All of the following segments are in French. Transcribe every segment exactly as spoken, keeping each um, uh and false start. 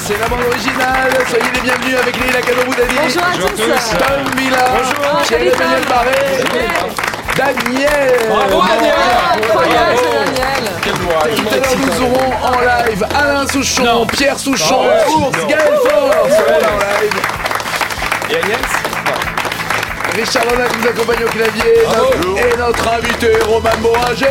c'est la bande originale. Soyez les bienvenus avec Leïla Kano-Boudadi. Bonjour à tous. Tom Villa. Bonjour. Pierre-Emmanuel Barré. Daniel. Bravo Daniel. Incroyable Daniel. Tout à l'heure nous aurons en live Alain Souchon, non. Pierre Souchon, non. Ours, Gaël Force. Voilà en live. Et Agnès. Richard Ronac nous accompagne au clavier. Notre, et notre invité Roman Boringer.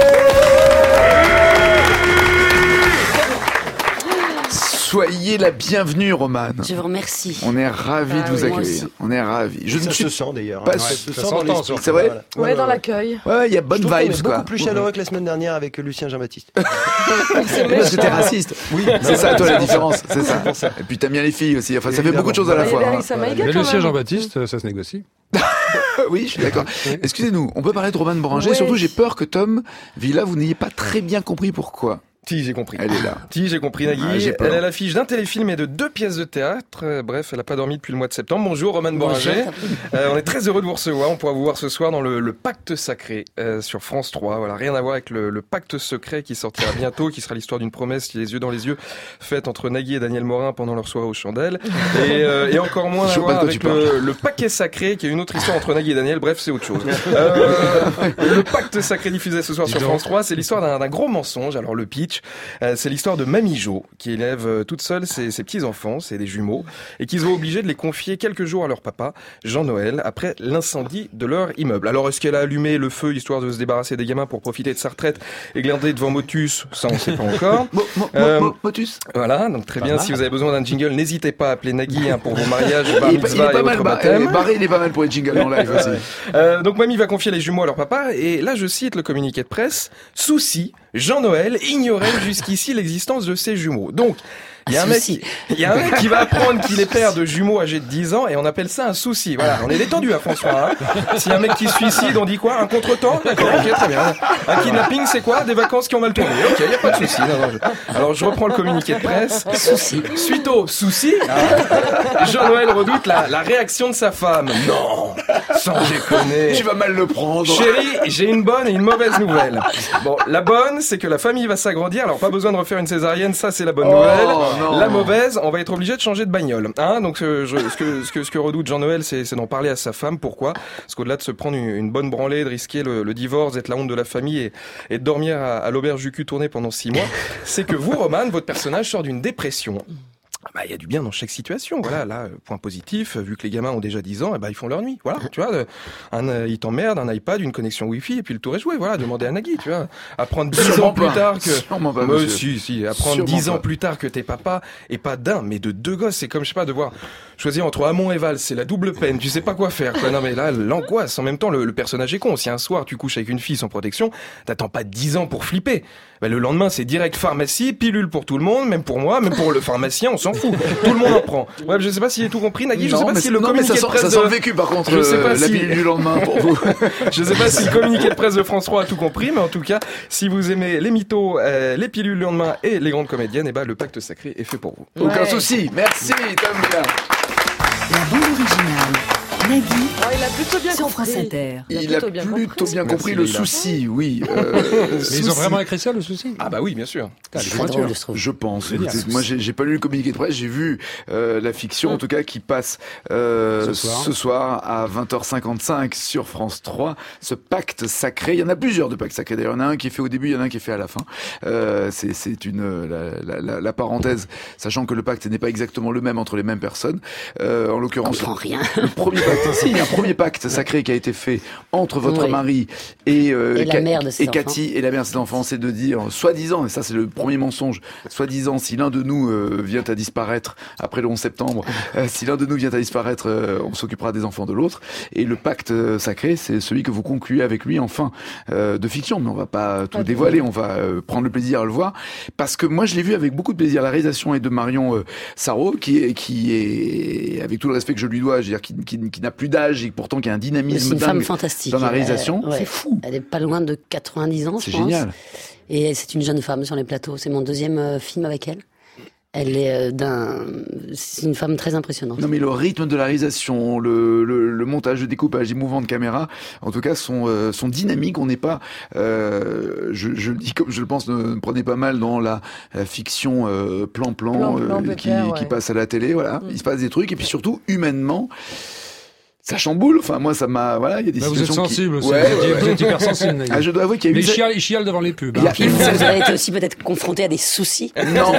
Soyez la bienvenue, Roman. Je vous remercie. On est ravis ah, de vous oui, accueillir. On est ravis. Je ça ne suis se sent d'ailleurs. Pas hein. su... ouais, ça se ça sent dans l'esprit. C'est vrai. Voilà. Ouais, ouais, dans ouais. l'accueil. Ouais, il y a bonne Je trouve vibes, qu'on est quoi. beaucoup plus chaleureux que la semaine dernière avec Lucien Jean-Baptiste. Parce que t'es raciste. Oui, c'est ça, toi, la différence. C'est ça. Et puis t'aimes bien les filles aussi. Enfin, ça fait beaucoup de choses à la fois. Mais Lucien Jean-Baptiste, ça se négocie. Oui, je suis d'accord. Excusez-nous, on peut parler de Roman Boringer. Surtout, j'ai peur que Tom Villa, vous n'ayez pas très bien compris pourquoi. Si, j'ai compris. Elle est là. Si, j'ai compris, Nagui. Ah, j'ai elle est à l'affiche d'un téléfilm et de deux pièces de théâtre. Euh, bref, elle n'a pas dormi depuis le mois de septembre. Bonjour, Roman Boringer. Euh, on est très heureux de vous recevoir. On pourra vous voir ce soir dans le, le Pacte Sacré euh, sur France trois. Voilà, rien à voir avec le, le Pacte Secret qui sortira bientôt, qui sera l'histoire d'une promesse, les yeux dans les yeux, faite entre Nagui et Daniel Morin pendant leur soirée aux chandelles. Et, euh, et encore moins à voir avec le, le Paquet Sacré, qui est une autre histoire entre Nagui et Daniel. Bref, c'est autre chose. Euh, le Pacte Sacré diffusé ce soir sur France trois, c'est l'histoire d'un, d'un gros mensonge. Alors le pitch, euh, c'est l'histoire de Mamie Jo, qui élève euh, toute seule ses, ses petits-enfants, c'est des jumeaux, et qui se voit obligée de les confier quelques jours à leur papa, Jean-Noël, après l'incendie de leur immeuble. Alors, est-ce qu'elle a allumé le feu, histoire de se débarrasser des gamins pour profiter de sa retraite et glander devant Motus? Ça, on ne sait pas encore. Mo, mo, euh, mo, Motus. Voilà, donc très bien, si vous avez besoin d'un jingle, n'hésitez pas à appeler Nagui hein, pour vos mariages, bar il, est, mitzvah il est pas et mal, autres bah, baptêmes. Barré, il est pas mal pour les jingles en live aussi. Euh, donc, Mamie va confier les jumeaux à leur papa, et là, je cite le communiqué de presse, souci, Jean-Noël ignorait jusqu'ici l'existence de ses jumeaux. Donc, il y a un mec, il y a un mec qui va apprendre qu'il est père de jumeaux âgés de dix ans et on appelle ça un souci. Voilà, on est détendu à François. Hein. S'il y a un mec qui se suicide, on dit quoi? Un contretemps? D'accord, ok, très bien. Un kidnapping, c'est quoi? Des vacances qui ont mal tourné. Ok, il y a pas de souci. Non, non, je... Alors je reprends le communiqué de presse. Souci. Suite au souci, hein, Jean-Noël redoute la, la réaction de sa femme. Non, sans déconner. Tu vas mal le prendre. Chérie, j'ai une bonne et une mauvaise nouvelle. Bon, la bonne, c'est que la famille va s'agrandir. Alors pas besoin de refaire une césarienne, ça c'est la bonne oh, nouvelle. Non. La mauvaise, on va être obligé de changer de bagnole. Hein, donc euh, je, ce, que, ce, que, ce que redoute Jean-Noël, c'est, c'est d'en parler à sa femme. Pourquoi? Parce qu'au-delà de se prendre une, une bonne branlée, de risquer le, le divorce, d'être la honte de la famille et, et de dormir à, à l'auberge du cul tournée pendant six mois, c'est que vous, Roman, votre personnage sort d'une dépression. Bah, il y a du bien dans chaque situation. Voilà, là, point positif, vu que les gamins ont déjà dix ans, eh ben, ils font leur nuit. Voilà, tu vois, un, euh, ils t'emmerdent, un iPad, une connexion Wi-Fi, et puis le tour est joué. Voilà, demandez à Nagui, tu vois. Apprendre dix ans plus tard que, Sûrement pas, mais si, si, apprendre dix ans pas. plus tard que t'es papa, et pas d'un, mais de deux gosses. C'est comme, je sais pas, devoir choisir entre Hamon et Val, c'est la double peine. Tu sais pas quoi faire, quoi. Non, mais là, l'angoisse. En même temps, le, le personnage est con. Si un soir tu couches avec une fille sans protection, t'attends pas dix ans pour flipper. Bah, le lendemain, c'est direct pharmacie, pilule pour tout le monde, même pour moi, même pour le pharmacien, on s'en fout. Tout le monde en prend. Bref, je sais pas si j'ai tout compris, Nagui. Je sais pas si le communiqué de presse ça sent le vécu, par contre. Je sais pas euh, si... la pilule du lendemain pour vous. Je sais pas si le communiqué de presse de France trois a tout compris, mais en tout cas, si vous aimez les mythos, euh, les pilules le lendemain et les grandes comédiennes, et ben, le Pacte Sacré est fait pour vous. Aucun Ouais. souci. Merci, Tom Villa. La bande originale. Nagui. Oh, il a plutôt bien sur compris. France Inter. Il, Il a a plutôt bien plutôt compris. bien compris Merci, le Leïla. souci, oui. Euh, Mais souci. ils ont vraiment écrit ça, le souci? Ah bah oui, bien sûr. C'est très drôle, je trouve. Je pense. Génial. Écoutez, moi, j'ai, j'ai pas lu le communiqué de presse. J'ai vu euh, la fiction, en tout cas, qui passe euh, Ce soir. ce soir à vingt heures cinquante-cinq sur France trois. Ce pacte sacré. Il y en a plusieurs de pactes sacrés. D'ailleurs, il y en a un qui est fait au début, il y en a un qui est fait à la fin. Euh, c'est, c'est une la, la, la, la parenthèse, sachant que le pacte n'est pas exactement le même entre les mêmes personnes. Euh, en l'occurrence, Je comprends rien. le premier pacte, si, il y a un premier pacte sacré qui a été fait entre votre Oui. mari et, euh, Et la Ca- mère de ses et Cathy et la mère de ses enfants, c'est de dire, soi-disant, et ça c'est le premier mensonge, soi-disant, si l'un de nous euh, vient à disparaître après le onze septembre, euh, si l'un de nous vient à disparaître, euh, on s'occupera des enfants de l'autre. Et le pacte euh, sacré, c'est celui que vous concluez avec lui en fin euh, de fiction, mais on va pas tout Pas dévoiler, on va euh, prendre le plaisir à le voir, parce que moi je l'ai vu avec beaucoup de plaisir. La réalisation est de Marion euh, Sarraud, qui est, qui est, avec tout le respect que je lui dois, je veux dire, qui, qui, qui n'a plus d'âge et pourtant qui a un dynamisme C'est une femme dingue fantastique. dans la réalisation. Euh, ouais. C'est fou. Elle est pas loin de quatre-vingt-dix ans, C'est je pense. génial. Et c'est une jeune femme sur les plateaux. C'est mon deuxième euh, film avec elle. Elle est d'un, c'est une femme très impressionnante. Non mais le rythme de la réalisation, le, le, le montage, le découpage, les mouvements de caméra, en tout cas sont, euh, sont dynamiques. On n'est pas, euh, je, je le dis comme je le pense, ne, ne prenez pas mal dans la, la fiction euh, plan-plan, Plan, plan, euh, qui, pépère, qui ouais. passe à la télé. Voilà, Mm. il se passe des trucs et puis surtout humainement. Ça chamboule, enfin moi ça m'a, voilà, il y a des Bah, vous êtes situations sensible qui... aussi, Ouais, vous, êtes, ouais. vous êtes hyper sensible. Ah, je dois avouer qu'il y a Mais eu... il chiale, il chiale devant les pubs. Il y a Hein. une- Vous avez été aussi peut-être confronté à des soucis. Non, non,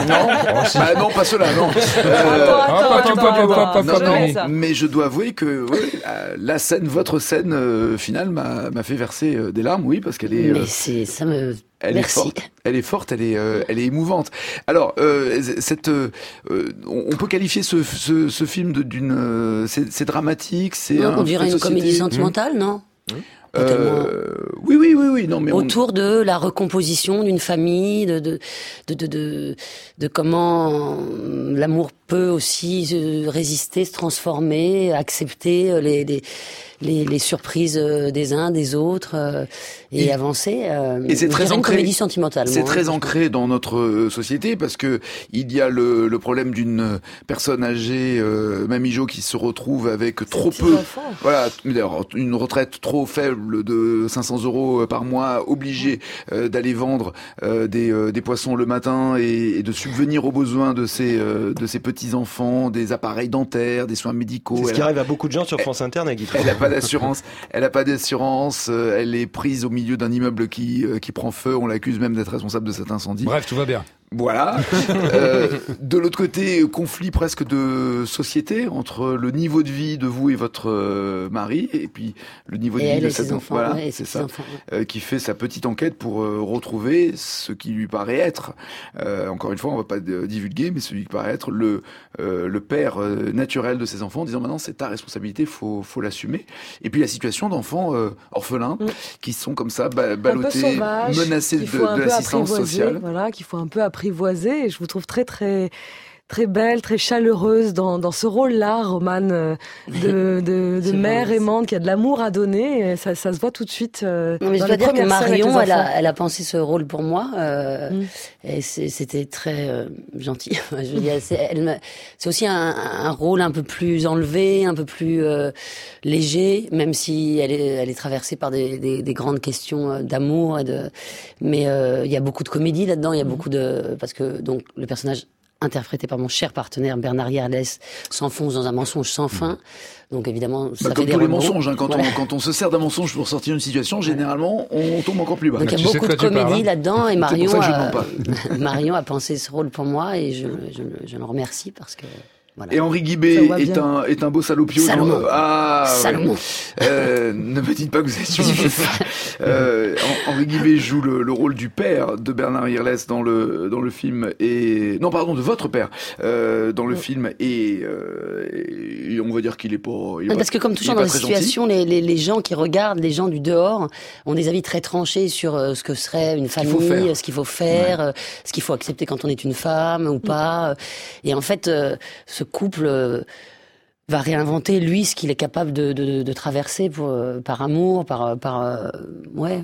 bah non, pas cela, non. Euh, Attends, hop, hop, attends, hop, hop, attends, hop, non, hop, jamais non, ça. mais je dois avouer que ouais, euh, la scène, votre scène euh, finale m'a, m'a fait verser euh, des larmes, oui, parce qu'elle est, Mais euh, c'est, ça me, elle merci. est forte, elle est forte, elle est, euh, elle est émouvante. Alors, euh, cette, euh, on on peut qualifier ce, ce, ce film de, d'une, euh, c'est, c'est dramatique, c'est Non, un on dirait fait de une société. comédie sentimentale, non? Pas tellement. Euh, oui, oui, oui, oui, non, mais on- Autour de la recomposition d'une famille, de de de de de, de comment euh, l'amour peut aussi se résister, se transformer, accepter euh, les les les, les surprises euh, des uns, des autres euh, et, Et- avancer. euh, et c'est je très dirais une ancré. comédie sentimentale. C'est moi, très hein. ancré dans notre euh, société parce que il y a le, le problème d'une personne âgée, euh, Mamie Jo, qui se retrouve avec trop Petits peu, enfants. voilà, mais d'ailleurs, une retraite trop faible de cinq cents euros par mois, obligée euh, d'aller vendre euh, des, euh, des poissons le matin et, et de subvenir aux besoins de ses, euh, de ses petits enfants, des appareils dentaires, des soins médicaux. C'est ce Elle qui a- arrive à beaucoup de gens sur France Inter, Nagui. Elle n'a pas d'assurance. Elle n'a pas d'assurance. euh, Elle est prise au milieu d'un immeuble qui euh, qui prend feu. On l'accuse même d'être responsable de cet incendie. Bref, tout va bien. Voilà. Euh, de l'autre côté, conflit presque de société entre le niveau de vie de vous et votre euh, mari, et puis le niveau de Et vie elle de et cet ses enfant. enfants. Voilà, ouais, et c'est ses ça. enfants, ouais. Euh, qui fait sa petite enquête pour euh, retrouver ce qui lui paraît être, euh, encore une fois, on va pas euh, divulguer, mais celui qui paraît être le euh, le père euh, naturel de ses enfants, en disant maintenant c'est ta responsabilité, faut faut l'assumer. Et puis la situation d'enfants euh, orphelins Mm. qui sont comme ça ba- Un peu ballottés, sauvage, menacés de, qu'il faut un de peu l'assistance apprivoiser, sociale. voilà, qu'il faut un peu apprivoiser. Et je vous trouve très très très belle, très chaleureuse dans dans ce rôle-là, Romane, euh, de de, de C'est mère vrai. aimante qui a de l'amour à donner. Et ça ça se voit tout de suite. Euh, Non, mais je dans dois les dire que premières scènes avec Marion, les elle enfants. a, elle a pensé ce rôle pour moi, euh, Mm. et c'est- c'était très euh, gentil. Je veux dire, c'est, elle me- c'est aussi un, un rôle un peu plus enlevé, un peu plus euh, léger, même si elle est, elle est traversée par des, des, des grandes questions euh, d'amour et de. Mais euh, il y a beaucoup de comédie là-dedans. Il y a beaucoup de parce que donc le personnage interprété par mon cher partenaire Bernard Yerlès s'enfonce dans un mensonge sans fin. Donc évidemment, ça Bah, fait comme des tous les rebonds. mensonges, hein, quand, Voilà. on, quand on se sert d'un mensonge pour sortir une situation, généralement, on tombe encore plus bas. Donc il y tu a sais beaucoup de de quoi tu parles, comédie hein. là-dedans et C'est pour Marion ça que je a, mens pas. Marion a pensé ce rôle pour moi et je, je, je le remercie parce que voilà. Et Henri Ça Guibé va est bien. un, est un beau salopio. Salomon. dans- Ah, ouais. Salomon. Euh, ne me dites pas que vous êtes sûr de ça. Euh, Hen- Henri Guibé joue le, le rôle du père de Bernard Yerlès dans le, dans le film et, non, pardon, de votre père, euh, dans le film et, euh, et on va dire qu'il est pas, il est Non, pas- parce que comme il est toujours pas dans les très gentil. situations, les, les, les gens qui regardent, les gens du dehors, ont des avis très tranchés sur euh, ce que serait une qu'il faut famille, faire. euh, ce qu'il faut faire, euh, ce qu'il faut accepter quand on est une femme ou pas. Et en fait, euh, ce couple euh, va réinventer lui ce qu'il est capable de, de, de traverser pour, euh, par amour, par, par euh, ouais.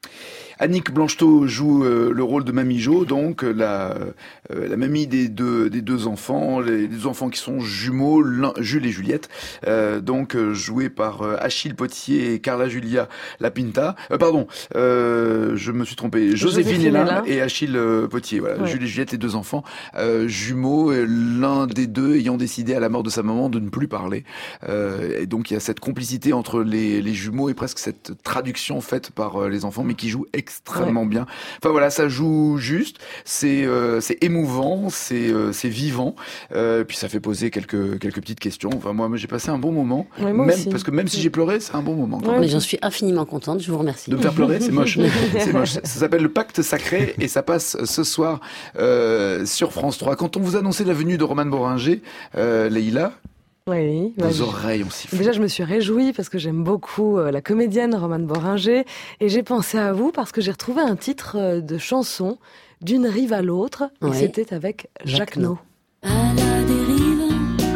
Annick Blanchetot joue euh, le rôle de Mamie Jo, donc euh, la, euh, la mamie des deux, des deux enfants, les, les deux enfants qui sont jumeaux, l'un- Jules et Juliette, euh, donc euh, joués par euh, Achille Potier et Carla Julia Lapinta. Euh, pardon, euh, je me suis trompé. Joséphine Joséphine Hélin Hélin. et Achille euh, Potier. Voilà, Ouais. Jules et Juliette, les deux enfants euh, jumeaux, euh, l'un des deux ayant décidé à la mort de sa maman de ne plus parler. Euh, et donc il y a cette complicité entre les, les jumeaux et presque cette traduction faite par euh, les enfants, mais qui joue extrêmement bien. Enfin voilà, ça joue juste, c'est euh, c'est émouvant, c'est euh, c'est vivant, euh, puis ça fait poser quelques quelques petites questions. Enfin moi, moi, j'ai passé un bon moment, Ouais, moi même aussi. parce que même si j'ai pleuré, c'est un bon moment. quand Ouais. même. Mais j'en suis infiniment contente, je vous remercie. De me faire pleurer, c'est moche. C'est moche. Ça s'appelle Le Pacte Sacré et ça passe ce soir euh, sur France trois. Quand on vous annonçait la venue de Romane Boringer, euh, Leïla, Oui, bah, vos je- oreilles ont sifflé. Déjà, je me suis réjouie parce que j'aime beaucoup euh, la comédienne Romane Boringer et j'ai pensé à vous parce que j'ai retrouvé un titre euh, de chanson d'une rive à l'autre et Oui. c'était avec Jacques Jacques No. À la dérive,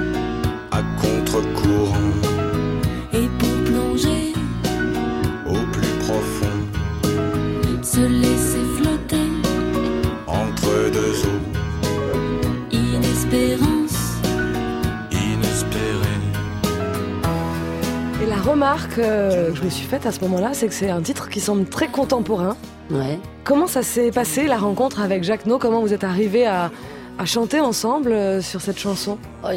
à contre-courant, Et pour plonger, au plus profond, se laisser flotter, entre deux eaux, remarque euh, que je me suis faite à ce moment-là, c'est que c'est un titre qui semble très contemporain. Ouais. Comment ça s'est passé, la rencontre avec Jacques No? Comment vous êtes arrivés à, à chanter ensemble euh, sur cette chanson?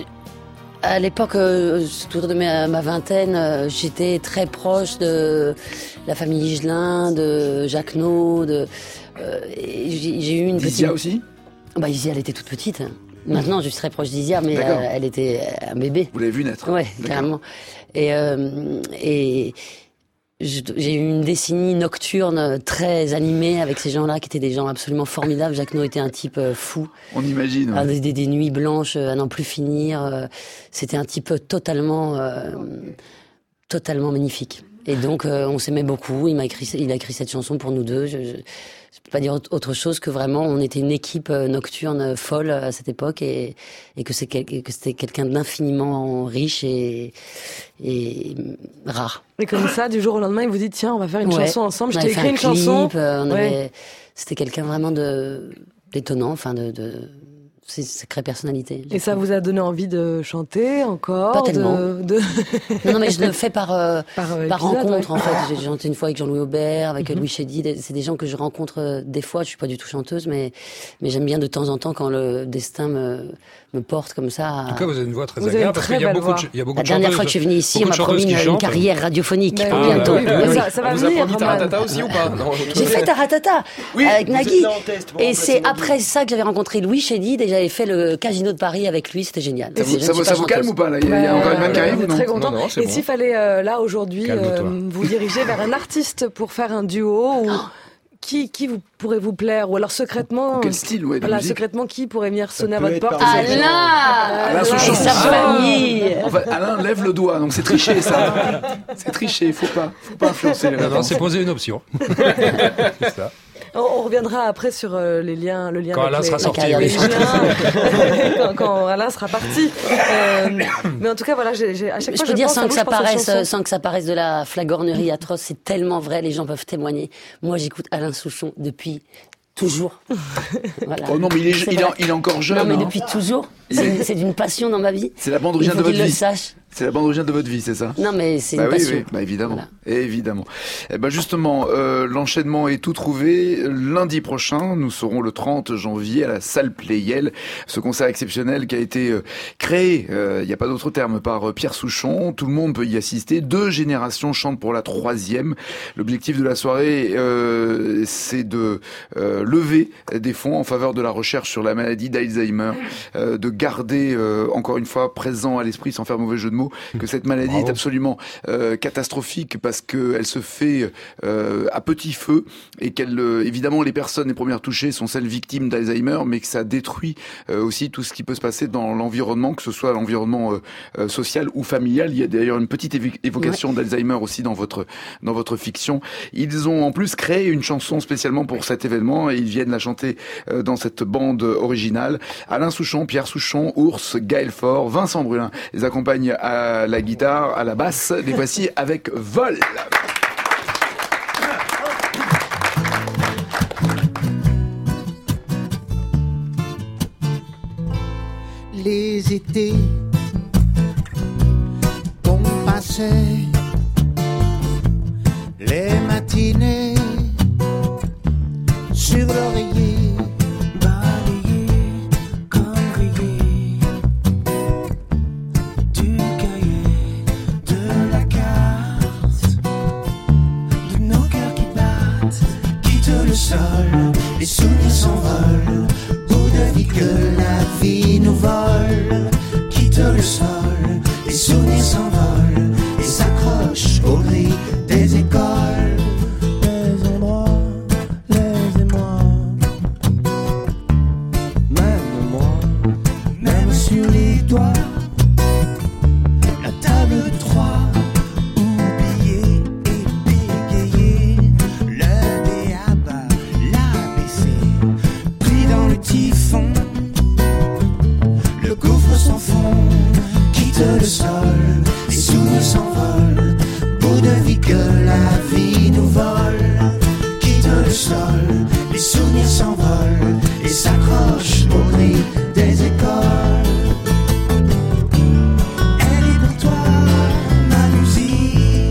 À l'époque, euh, autour de ma, ma vingtaine, euh, j'étais très proche de la famille Higelin, de Jacques No, de, euh, et j'ai, j'ai eu une petite... Isia aussi? Bah, Isia, elle était toute petite. Maintenant, je suis très proche d'Isia, mais euh, elle était un bébé. Vous l'avez vu naître? Ouais, carrément. Et, euh, et j'ai eu une décennie nocturne très animée avec ces gens-là qui étaient des gens absolument formidables. Jacques No était un type fou. On imagine. Ouais. Ah, des, des, des nuits blanches à n'en plus finir. C'était un type totalement, euh, totalement magnifique. Et donc, euh, on s'aimait beaucoup. Il m'a écrit, il a écrit cette chanson pour nous deux. Je, je, je peux pas dire autre chose que vraiment, on était une équipe nocturne folle à cette époque et, et que, c'est quel, que c'était quelqu'un d'infiniment riche et, et rare. Et comme ça, du jour au lendemain, il vous dit tiens, on va faire une ouais. chanson ensemble. Je on t'ai écrit une clip, chanson. On ouais. avait, c'était quelqu'un vraiment de d'étonnant, enfin de, de c'est sacrée personnalité. Et ça vous a donné envie de chanter encore? Pas tellement. De, de... non, non, mais je le fais par, euh, par, euh, par épisode, rencontre, ouais. en fait. J'ai chanté une fois avec Jean-Louis Aubert, avec mm-hmm. Louis Chédid. C'est des gens que je rencontre euh, des fois. Je suis pas du tout chanteuse, mais, mais j'aime bien de temps en temps quand le destin me, me porte comme ça. À... En tout cas, vous avez une voix très vous agréable parce qu'il y a beaucoup de, il y a beaucoup La de dernière fois que je suis venue ici, on m'a promis une, une carrière radiophonique ben pour oui, bientôt. Oui, oui, oui. Ça, ça va on venir, vous a promis Taratata aussi ou pas? Non, j'ai fait Taratata oui, avec Nagui. Et c'est après ça que j'avais rencontré Louis Chédid et j'avais fait le Casino de Paris avec lui, c'était génial. Ça vous, ça vous, ça vous calme ou pas là? Il y a, il y a encore une vanne qui arrive ou non? Très content. Non, non, et bon. s'il fallait euh, là aujourd'hui euh, vous diriger vers un artiste pour faire un duo ou qui qui vous pourrait vous plaire ou alors secrètement? Ou quel style, ouais, de voilà, musique. secrètement qui pourrait venir sonner à votre porte? Alain, Alain Souchon. sa famille. En fait, Alain lève le doigt, donc c'est triché ça. C'est triché, faut pas, faut pas influencer les réponses. Non, non, c'est poser une option. C'est ça. On reviendra après sur euh, les liens, le lien. Quand Alain les, sera sorti, les oui. quand, quand Alain sera parti. Euh, mais en tout cas, voilà, j'ai, j'ai, à chaque je fois peux je dire pense sans à que vous, ça je pense paraisse, aux sans que ça paraisse de la flagornerie atroce, c'est tellement vrai, les gens peuvent témoigner. Moi, j'écoute Alain Souchon depuis toujours. Voilà. Oh non, mais il est, c'est il, est, il est encore jeune. Non, mais hein. depuis toujours. C'est, c'est d'une passion dans ma vie. C'est la bande originale de votre vie. vie. Le sache. C'est la bande originale de votre vie, c'est ça? Non, mais c'est bah une oui, passion. Oui, bah évidemment, voilà. évidemment. Eh ben justement, euh, l'enchaînement est tout trouvé. Lundi prochain, nous serons le trente janvier à la salle Playel. Ce concert exceptionnel qui a été euh, créé, il euh, n'y a pas d'autre terme, par euh, Pierre Souchon. Tout le monde peut y assister. Deux générations chantent pour la troisième. L'objectif de la soirée, euh, c'est de euh, lever des fonds en faveur de la recherche sur la maladie d'Alzheimer, euh, de garder euh, encore une fois présent à l'esprit, sans faire mauvais jeu de mots, que cette maladie Bravo. est absolument euh, catastrophique parce qu'elle se fait euh, à petit feu et qu'elle, euh, évidemment, les personnes les premières touchées sont celles victimes d'Alzheimer, mais que ça détruit euh, aussi tout ce qui peut se passer dans l'environnement, que ce soit l'environnement euh, euh, social ou familial. Il y a d'ailleurs une petite évo- évocation ouais. d'Alzheimer aussi dans votre dans votre fiction. Ils ont en plus créé une chanson spécialement pour cet événement et ils viennent la chanter euh, dans cette bande originale. Alain Souchon, Pierre Souchon, Ours, Gaël Faure, Vincent Brulin les accompagnent à la guitare, à la basse. Les voici avec Vol. Les étés ont passé, les matinées sur l'oreiller, balayé comme rayé du cahier de la carte de nos cœurs qui battent, quittent le sol, les souvenirs s'envolent, bout de vie que la vie nous vole, quitte le sol, les souvenirs s'envolent et s'accrochent aux grilles des écoles. Les endroits, les émois, même moi, même sur les doigts, la table de trois, oubliée et bégayée, le B A B A, l'A B C, pris dans le typhon. Le gouffre sans fond, quitte le sol, les souvenirs s'envolent, bout de vie que la vie nous vole, quitte le sol, les souvenirs s'envolent et s'accrochent aux grilles des écoles. Elle est pour toi, ma musique,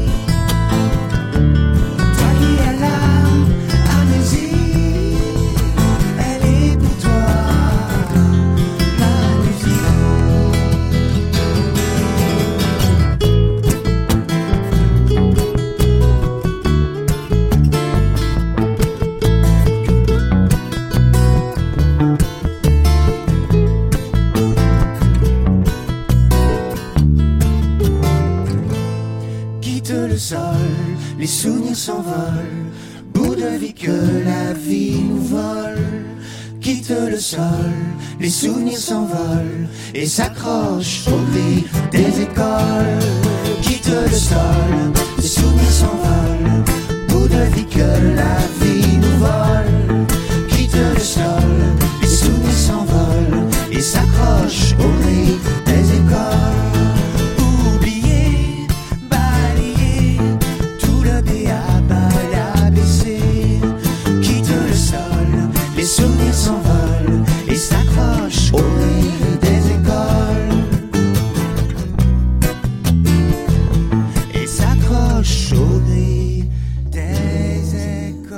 quitte le sol, les souvenirs s'envolent, bout de vie que la vie nous vole. Quitte le sol, les souvenirs s'envolent et s'accrochent aux grilles des écoles. Quitte le sol, les souvenirs s'envolent, bout de vie que la vie nous vole. Quitte le sol, les souvenirs s'envolent et s'accrochent aux grilles des écoles. Oublier, balayer tout le B A B A l'A B C. Quitte le sol, les souvenirs s'envolent et s'accrochent aux grilles des écoles. Et s'accrochent aux grilles des écoles.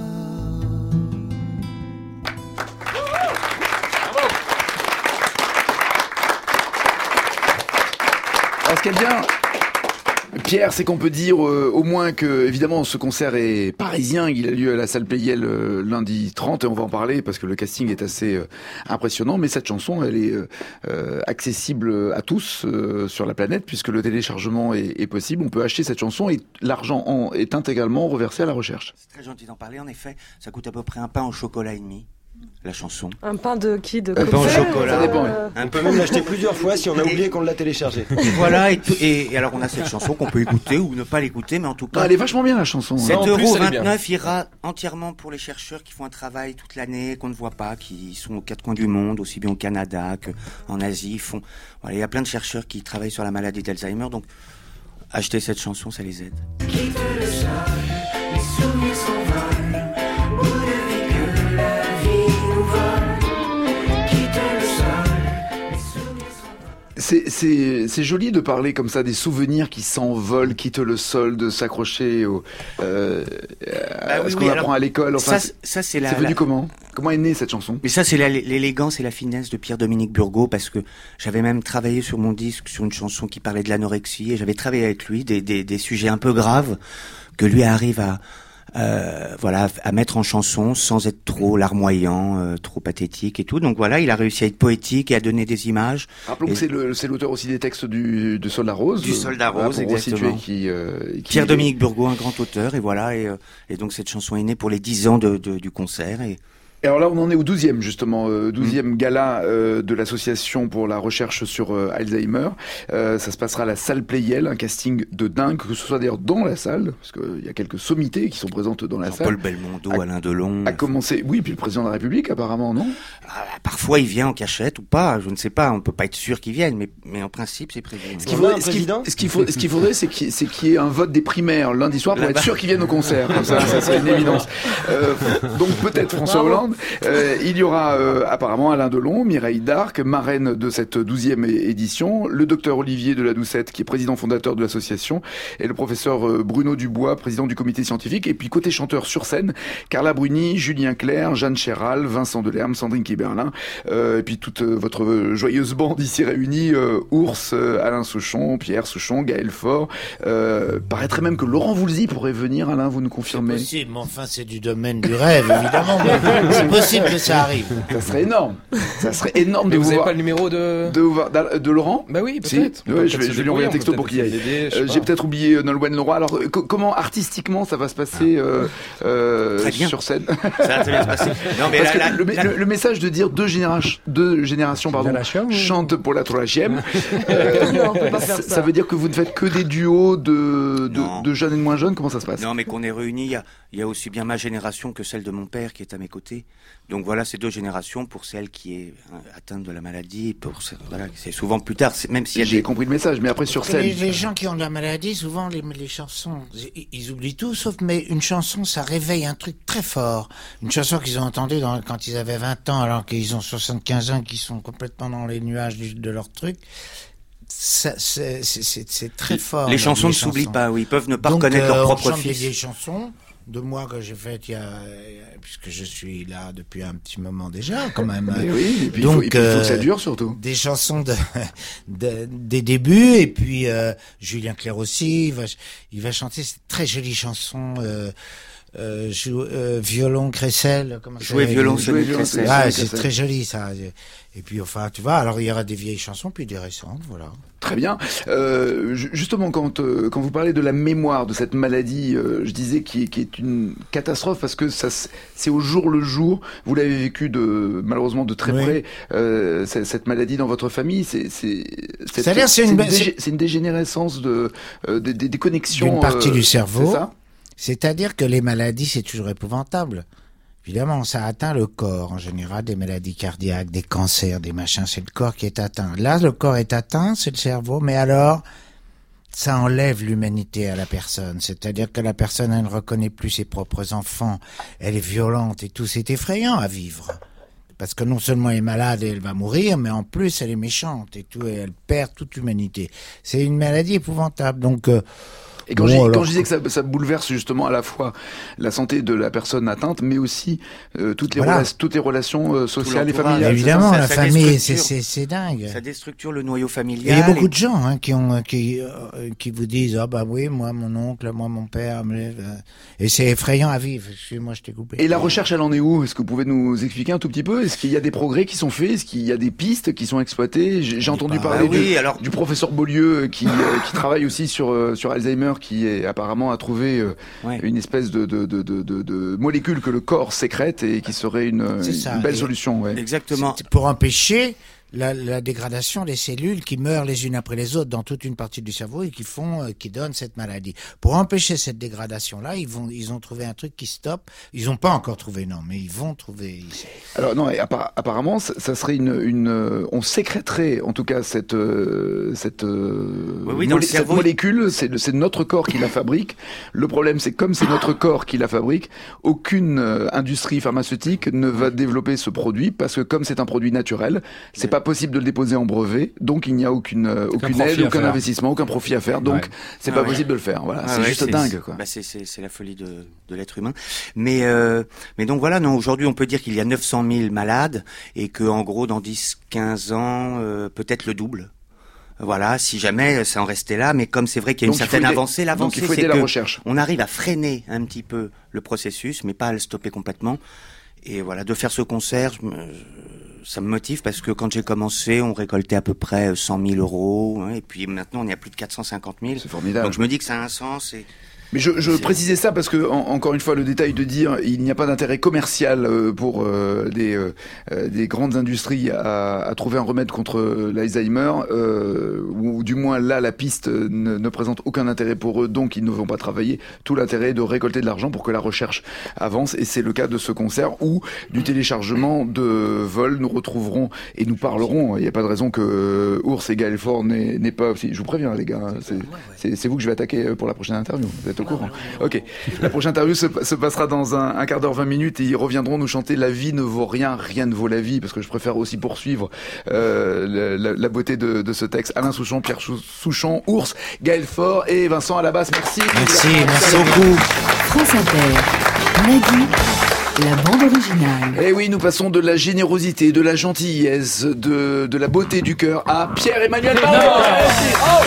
Alors, ce qui est bien, Pierre, c'est qu'on peut dire euh, au moins que, évidemment, ce concert est parisien. Il a lieu à la salle Pleyel euh, lundi trente, et on va en parler parce que le casting est assez euh, impressionnant. Mais cette chanson, elle est euh, accessible à tous euh, sur la planète puisque le téléchargement est, est possible. On peut acheter cette chanson et l'argent en est intégralement reversé à la recherche. C'est très gentil d'en parler. En effet, ça coûte à peu près un pain au chocolat et demi. La chanson. Un pain de qui? De Un pain au chocolat. Ça dépend, oui. On peut même l'acheter plusieurs fois si on a oublié qu'on l'a téléchargé. Voilà, et, tout- et, et alors on a cette chanson qu'on peut écouter ou ne pas l'écouter, mais en tout Ah, cas, elle est vachement bien la chanson. sept en euros plus, elle est bien. vingt-neuf ira entièrement pour les chercheurs qui font un travail toute l'année, qu'on ne voit pas, qui sont aux quatre coins du monde, aussi bien au Canada qu'en Asie. Ils font, voilà, il y a plein de chercheurs qui travaillent sur la maladie d'Alzheimer, donc acheter cette chanson, ça les aide. Quitte le sol, les souvenirs s'envolent, bout de vie que la vie nous vole. Quitte le sol, les souvenirs s'envolent. C'est, c'est, c'est joli de parler comme ça des souvenirs qui s'envolent, quittent le sol, de s'accrocher au, euh, à Bah oui, ce oui, qu'on alors, apprend à l'école. Enfin, ça, c'est, ça c'est la, c'est venu la- comment Comment est née cette chanson? Mais ça, c'est la- l'élégance et la finesse de Pierre-Dominique Burgot, parce que j'avais même travaillé sur mon disque sur une chanson qui parlait de l'anorexie, et j'avais travaillé avec lui des, des, des sujets un peu graves que lui arrive à, euh, voilà, à mettre en chanson sans être trop larmoyant, euh, trop pathétique et tout. Donc voilà, il a réussi à être poétique et à donner des images. Rappelons Et- que c'est, le, c'est l'auteur aussi des textes du, de Soldat Rose. Du Soldat Voilà, Rose, pour resituer exactement. qui, euh, qui Pierre-Dominique Burgot, un grand auteur, et voilà, et, euh, et donc cette chanson est née pour les dix ans de, de- du concert. Et Et alors là, on en est au douzième, justement, euh, douzième Mm. gala euh, de l'association pour la recherche sur euh, Alzheimer. Euh, ça se passera à la salle Pleyel, un casting de dingue, que ce soit d'ailleurs dans la salle, parce qu'il y a quelques sommités qui sont présentes dans la salle. Jean-Paul Belmondo, À- Alain Delon. A commencé, oui, puis le président de la République, apparemment, non? Ah, parfois, il vient en cachette ou pas, je ne sais pas, on peut pas être sûr qu'il vienne, mais, mais en principe, c'est prévu. Ce qu'il On a faudrait, un ce qu'il- président ce qu'il faut- ce qu'il faudrait, c'est qu'il c'est qu'il y ait un vote des primaires lundi soir pour Là-bas. être sûr qu'ils viennent au concert. Comme ça, ça serait une évidence. Euh, donc peut-être François Hollande. Euh, il y aura euh, apparemment Alain Delon, Mireille Darc, marraine de cette douzième é- édition, le docteur Olivier de la Doucette, qui est président fondateur de l'association, et le professeur euh, Bruno Dubois, président du comité scientifique. Et puis côté chanteur sur scène, Carla Bruni, Julien Clerc, Jeanne Chéral, Vincent Delerme, Sandrine Kiberlin, euh, et puis toute euh, votre joyeuse bande ici réunie, euh, Ours, euh, Alain Souchon, Pierre Souchon, Gaël Faure. Euh, paraîtrait même que Laurent Voulzy pourrait venir. Alain, vous nous C'est confirmez? possible, mais enfin c'est du domaine du rêve, évidemment. Mais c'est possible que ça arrive. Ça serait énorme. Ça serait énorme Mais de vous vous avez voir. pas le numéro de... De, vous voir- d'A- de Laurent? Bah oui, Si. peut-être. Ouais, je vais, je vais lui envoyer un texto pour qu'il y aille. Euh, J'ai peut-être oublié euh, Nolwenn Leroy. Alors, euh, co- comment artistiquement ça va se passer euh, euh, Très bien. sur scène? Ça va très bien se passer. Non, mais Parce là, que là, le, là- le- le message de dire deux générations, deux générations pardon, Génération, ou- chantent pour la troisième, euh, Non, on peut pas faire ça, ça. ça veut dire que vous ne faites que des duos de, Non. de, de jeunes et de moins jeunes? Comment ça se passe? non, mais qu'on est réunis, il y a, il y a aussi bien ma génération que celle de mon père qui est à mes côtés. Donc voilà, c'est deux générations pour celle qui est euh, atteinte de la maladie. et Pour, ce- voilà, c'est souvent plus tard, c'est- même s'il y a J'ai des... compris le message, mais après sur scène. Les, les gens qui ont de la maladie, souvent les, les chansons, ils, ils oublient tout, sauf mais une chanson, ça réveille un truc très fort. Une chanson qu'ils ont entendue dans, quand ils avaient vingt ans, alors qu'ils ont soixante-quinze ans, qu'ils sont complètement dans les nuages du- de leur truc. Ça, c'est, c'est, c'est, c'est très fort. Les là, chansons ne s'oublient pas, oui, ils peuvent ne pas Donc, reconnaître euh, leur on propre chante des fils. vieilles chansons de moi que j'ai faites il y a, puisque je suis là depuis un petit moment déjà, quand même. Mais oui, et puis il Donc, faut, et puis il faut que ça euh, dure surtout. Des chansons de, de- des débuts, et puis euh, Julien Clerc aussi, il va, il va chanter cette très jolie chanson euh, euh, jou, euh, violon Crécelle, comment ça Jouer violon, jouer violon Crécelle. Ah, c'est très joli ça. Et puis enfin, tu vois, alors il y aura des vieilles chansons puis des récentes, voilà. Très bien. Euh, justement, quand euh, quand vous parlez de la mémoire de cette maladie, euh, je disais qui, qui est une catastrophe parce que ça c'est au jour le jour. Vous l'avez vécu de malheureusement de très oui. près. Euh, cette maladie dans votre famille, c'est c'est c'est, c'est, c'est, une, dégé, c'est une dégénérescence de euh, des, des connexions d'une partie euh, du cerveau. C'est ça ? C'est-à-dire que les maladies, c'est toujours épouvantable. Évidemment, ça atteint le corps, en général, des maladies cardiaques, des cancers, des machins, c'est le corps qui est atteint. Là, le corps est atteint, c'est le cerveau, mais alors, ça enlève l'humanité à la personne. C'est-à-dire que la personne, elle ne reconnaît plus ses propres enfants, elle est violente et tout, c'est effrayant à vivre. Parce que non seulement elle est malade et elle va mourir, mais en plus, elle est méchante et tout, et elle perd toute l'humanité. C'est une maladie épouvantable, donc... Euh, Et quand, bon, j'ai, alors... quand je disais que ça, ça bouleverse justement à la fois la santé de la personne atteinte, mais aussi euh, toutes, les voilà. rela- toutes les relations euh, sociales et familiales. Évidemment, ça, la ça famille, c'est, c'est, c'est dingue. Ça déstructure le noyau familial. Et il y a beaucoup et... de gens hein, qui, ont, qui, euh, qui vous disent « Ah bah oui, moi, mon oncle, moi, mon père... Euh, » Et c'est effrayant à vivre. Moi, je t'ai coupé. Et la recherche, elle en est où ? Est-ce que vous pouvez nous expliquer un tout petit peu ? Est-ce qu'il y a des progrès qui sont faits ? Est-ce qu'il y a des pistes qui sont exploitées ? J'ai, j'ai entendu bah, parler bah oui, du, alors... du professeur Beaulieu qui, euh, qui travaille aussi sur, euh, sur Alzheimer, qui est apparemment a trouvé euh, ouais. une espèce de, de, de, de, de, de molécule que le corps sécrète et qui serait une, une, une belle et solution. Ouais. Exactement. C'est pour empêcher la, la dégradation des cellules qui meurent les unes après les autres dans toute une partie du cerveau et qui font, euh, qui donnent cette maladie. Pour empêcher cette dégradation-là, ils vont, ils ont trouvé un truc qui stoppe. Ils n'ont pas encore trouvé, non, mais ils vont trouver. Alors non, apparemment, ça, ça serait une, une, on sécréterait en tout cas cette, euh, cette, euh, oui, oui, molé- cette molécule. C'est, c'est notre corps qui la fabrique. Le problème, c'est comme c'est notre corps qui la fabrique, aucune euh, industrie pharmaceutique ne va développer ce produit parce que comme c'est un produit naturel, c'est pas possible de le déposer en brevet, donc il n'y a aucune euh, aucune aide, aucun investissement, aucun profit à faire, donc ouais. c'est ah pas ouais. possible de le faire. Voilà, ah c'est ouais, juste c'est, dingue, quoi. Bah c'est, c'est c'est la folie de de l'être humain. Mais euh, mais donc voilà, non, aujourd'hui on peut dire qu'il y a neuf cent mille malades et que en gros dans dix quinze ans euh, peut-être le double. Voilà, si jamais ça en restait là, mais comme c'est vrai qu'il y a une donc certaine avancée, l'avancée donc il faut aider c'est la que recherche. On arrive à freiner un petit peu le processus, mais pas à le stopper complètement. Et voilà, de faire ce concert, je me, ça me motive parce que quand j'ai commencé, on récoltait à peu près cent mille euros, hein, et puis maintenant on est à plus de quatre cent cinquante mille. C'est formidable. Donc je me dis que ça a un sens. Et Mais je, je précisais ça parce que, en, encore une fois, le détail de dire il n'y a pas d'intérêt commercial euh, pour euh, des, euh, des grandes industries à, à trouver un remède contre l'Alzheimer, euh, ou, ou du moins là, la piste ne, ne présente aucun intérêt pour eux, donc ils ne vont pas travailler. Tout l'intérêt est de récolter de l'argent pour que la recherche avance, et c'est le cas de ce concert ou du téléchargement de Vol. Nous retrouverons et nous parlerons. Il n'y a pas de raison que Ours et Gaël Faure n'aient, n'aient pas aussi. Je vous préviens, les gars, c'est, c'est, c'est vous que je vais attaquer pour la prochaine interview. Vous êtes au courant. Ok. La prochaine interview se, se passera dans un, un quart d'heure, vingt minutes, et ils reviendront nous chanter La vie ne vaut rien, rien ne vaut la vie, parce que je préfère aussi poursuivre euh, la, la beauté de, de ce texte. Alain Souchon, Pierre Souchon, Ours, Gaël Faure et Vincent à la basse. Merci. Merci, merci beaucoup. France Inter, Nagui, la bande originale. Et oui, nous passons de la générosité, de la gentillesse, de, de la beauté du cœur à Pierre-Emmanuel Barré. Oh,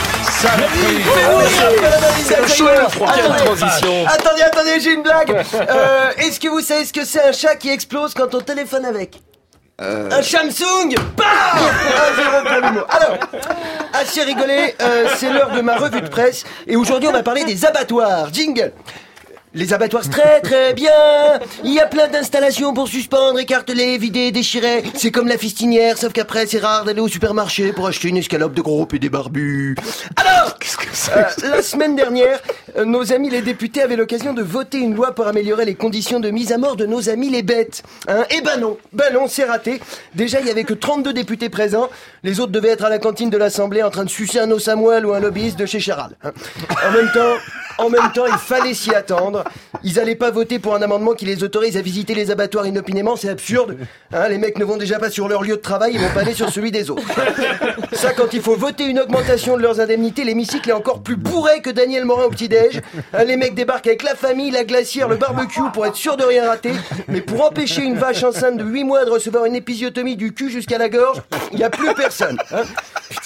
c'est le chaud et le froid. Quelle transition. Attendez, attendez, j'ai une blague. Euh, est-ce que vous savez ce que c'est un chat qui explose quand on téléphone avec ? Euh... Un Samsung. Bam. Un zéro pour l'humour. Alors, assez rigolé, euh, c'est l'heure de ma revue de presse. Et aujourd'hui, on va parler des abattoirs. Jingle. Les abattoirs, c'est très très bien. Il y a plein d'installations pour suspendre, écarteler, vider, déchirer. C'est comme la fistinière, sauf qu'après c'est rare d'aller au supermarché pour acheter une escalope de groupe et des barbus. Alors, qu'est-ce que c'est euh, la semaine dernière, euh, nos amis les députés avaient l'occasion de voter une loi pour améliorer les conditions de mise à mort de nos amis les bêtes. Hein et ben non, ben non, c'est raté. Déjà, il y avait que trente-deux députés présents. Les autres devaient être à la cantine de l'Assemblée en train de sucer un os Samuel ou un lobbyiste de chez Charal. Hein. En même temps, en même temps, il fallait s'y attendre. Ils allaient pas voter pour un amendement qui les autorise à visiter les abattoirs inopinément, c'est absurde. Hein, les mecs ne vont déjà pas sur leur lieu de travail, ils vont pas aller sur celui des autres. Ça, quand il faut voter une augmentation de leurs indemnités, l'hémicycle est encore plus bourré que Daniel Morin au petit-déj. Hein, les mecs débarquent avec la famille, la glacière, le barbecue pour être sûr de rien rater. Mais pour empêcher une vache enceinte de huit mois de recevoir une épisiotomie du cul jusqu'à la gorge, il y a plus personne. Hein.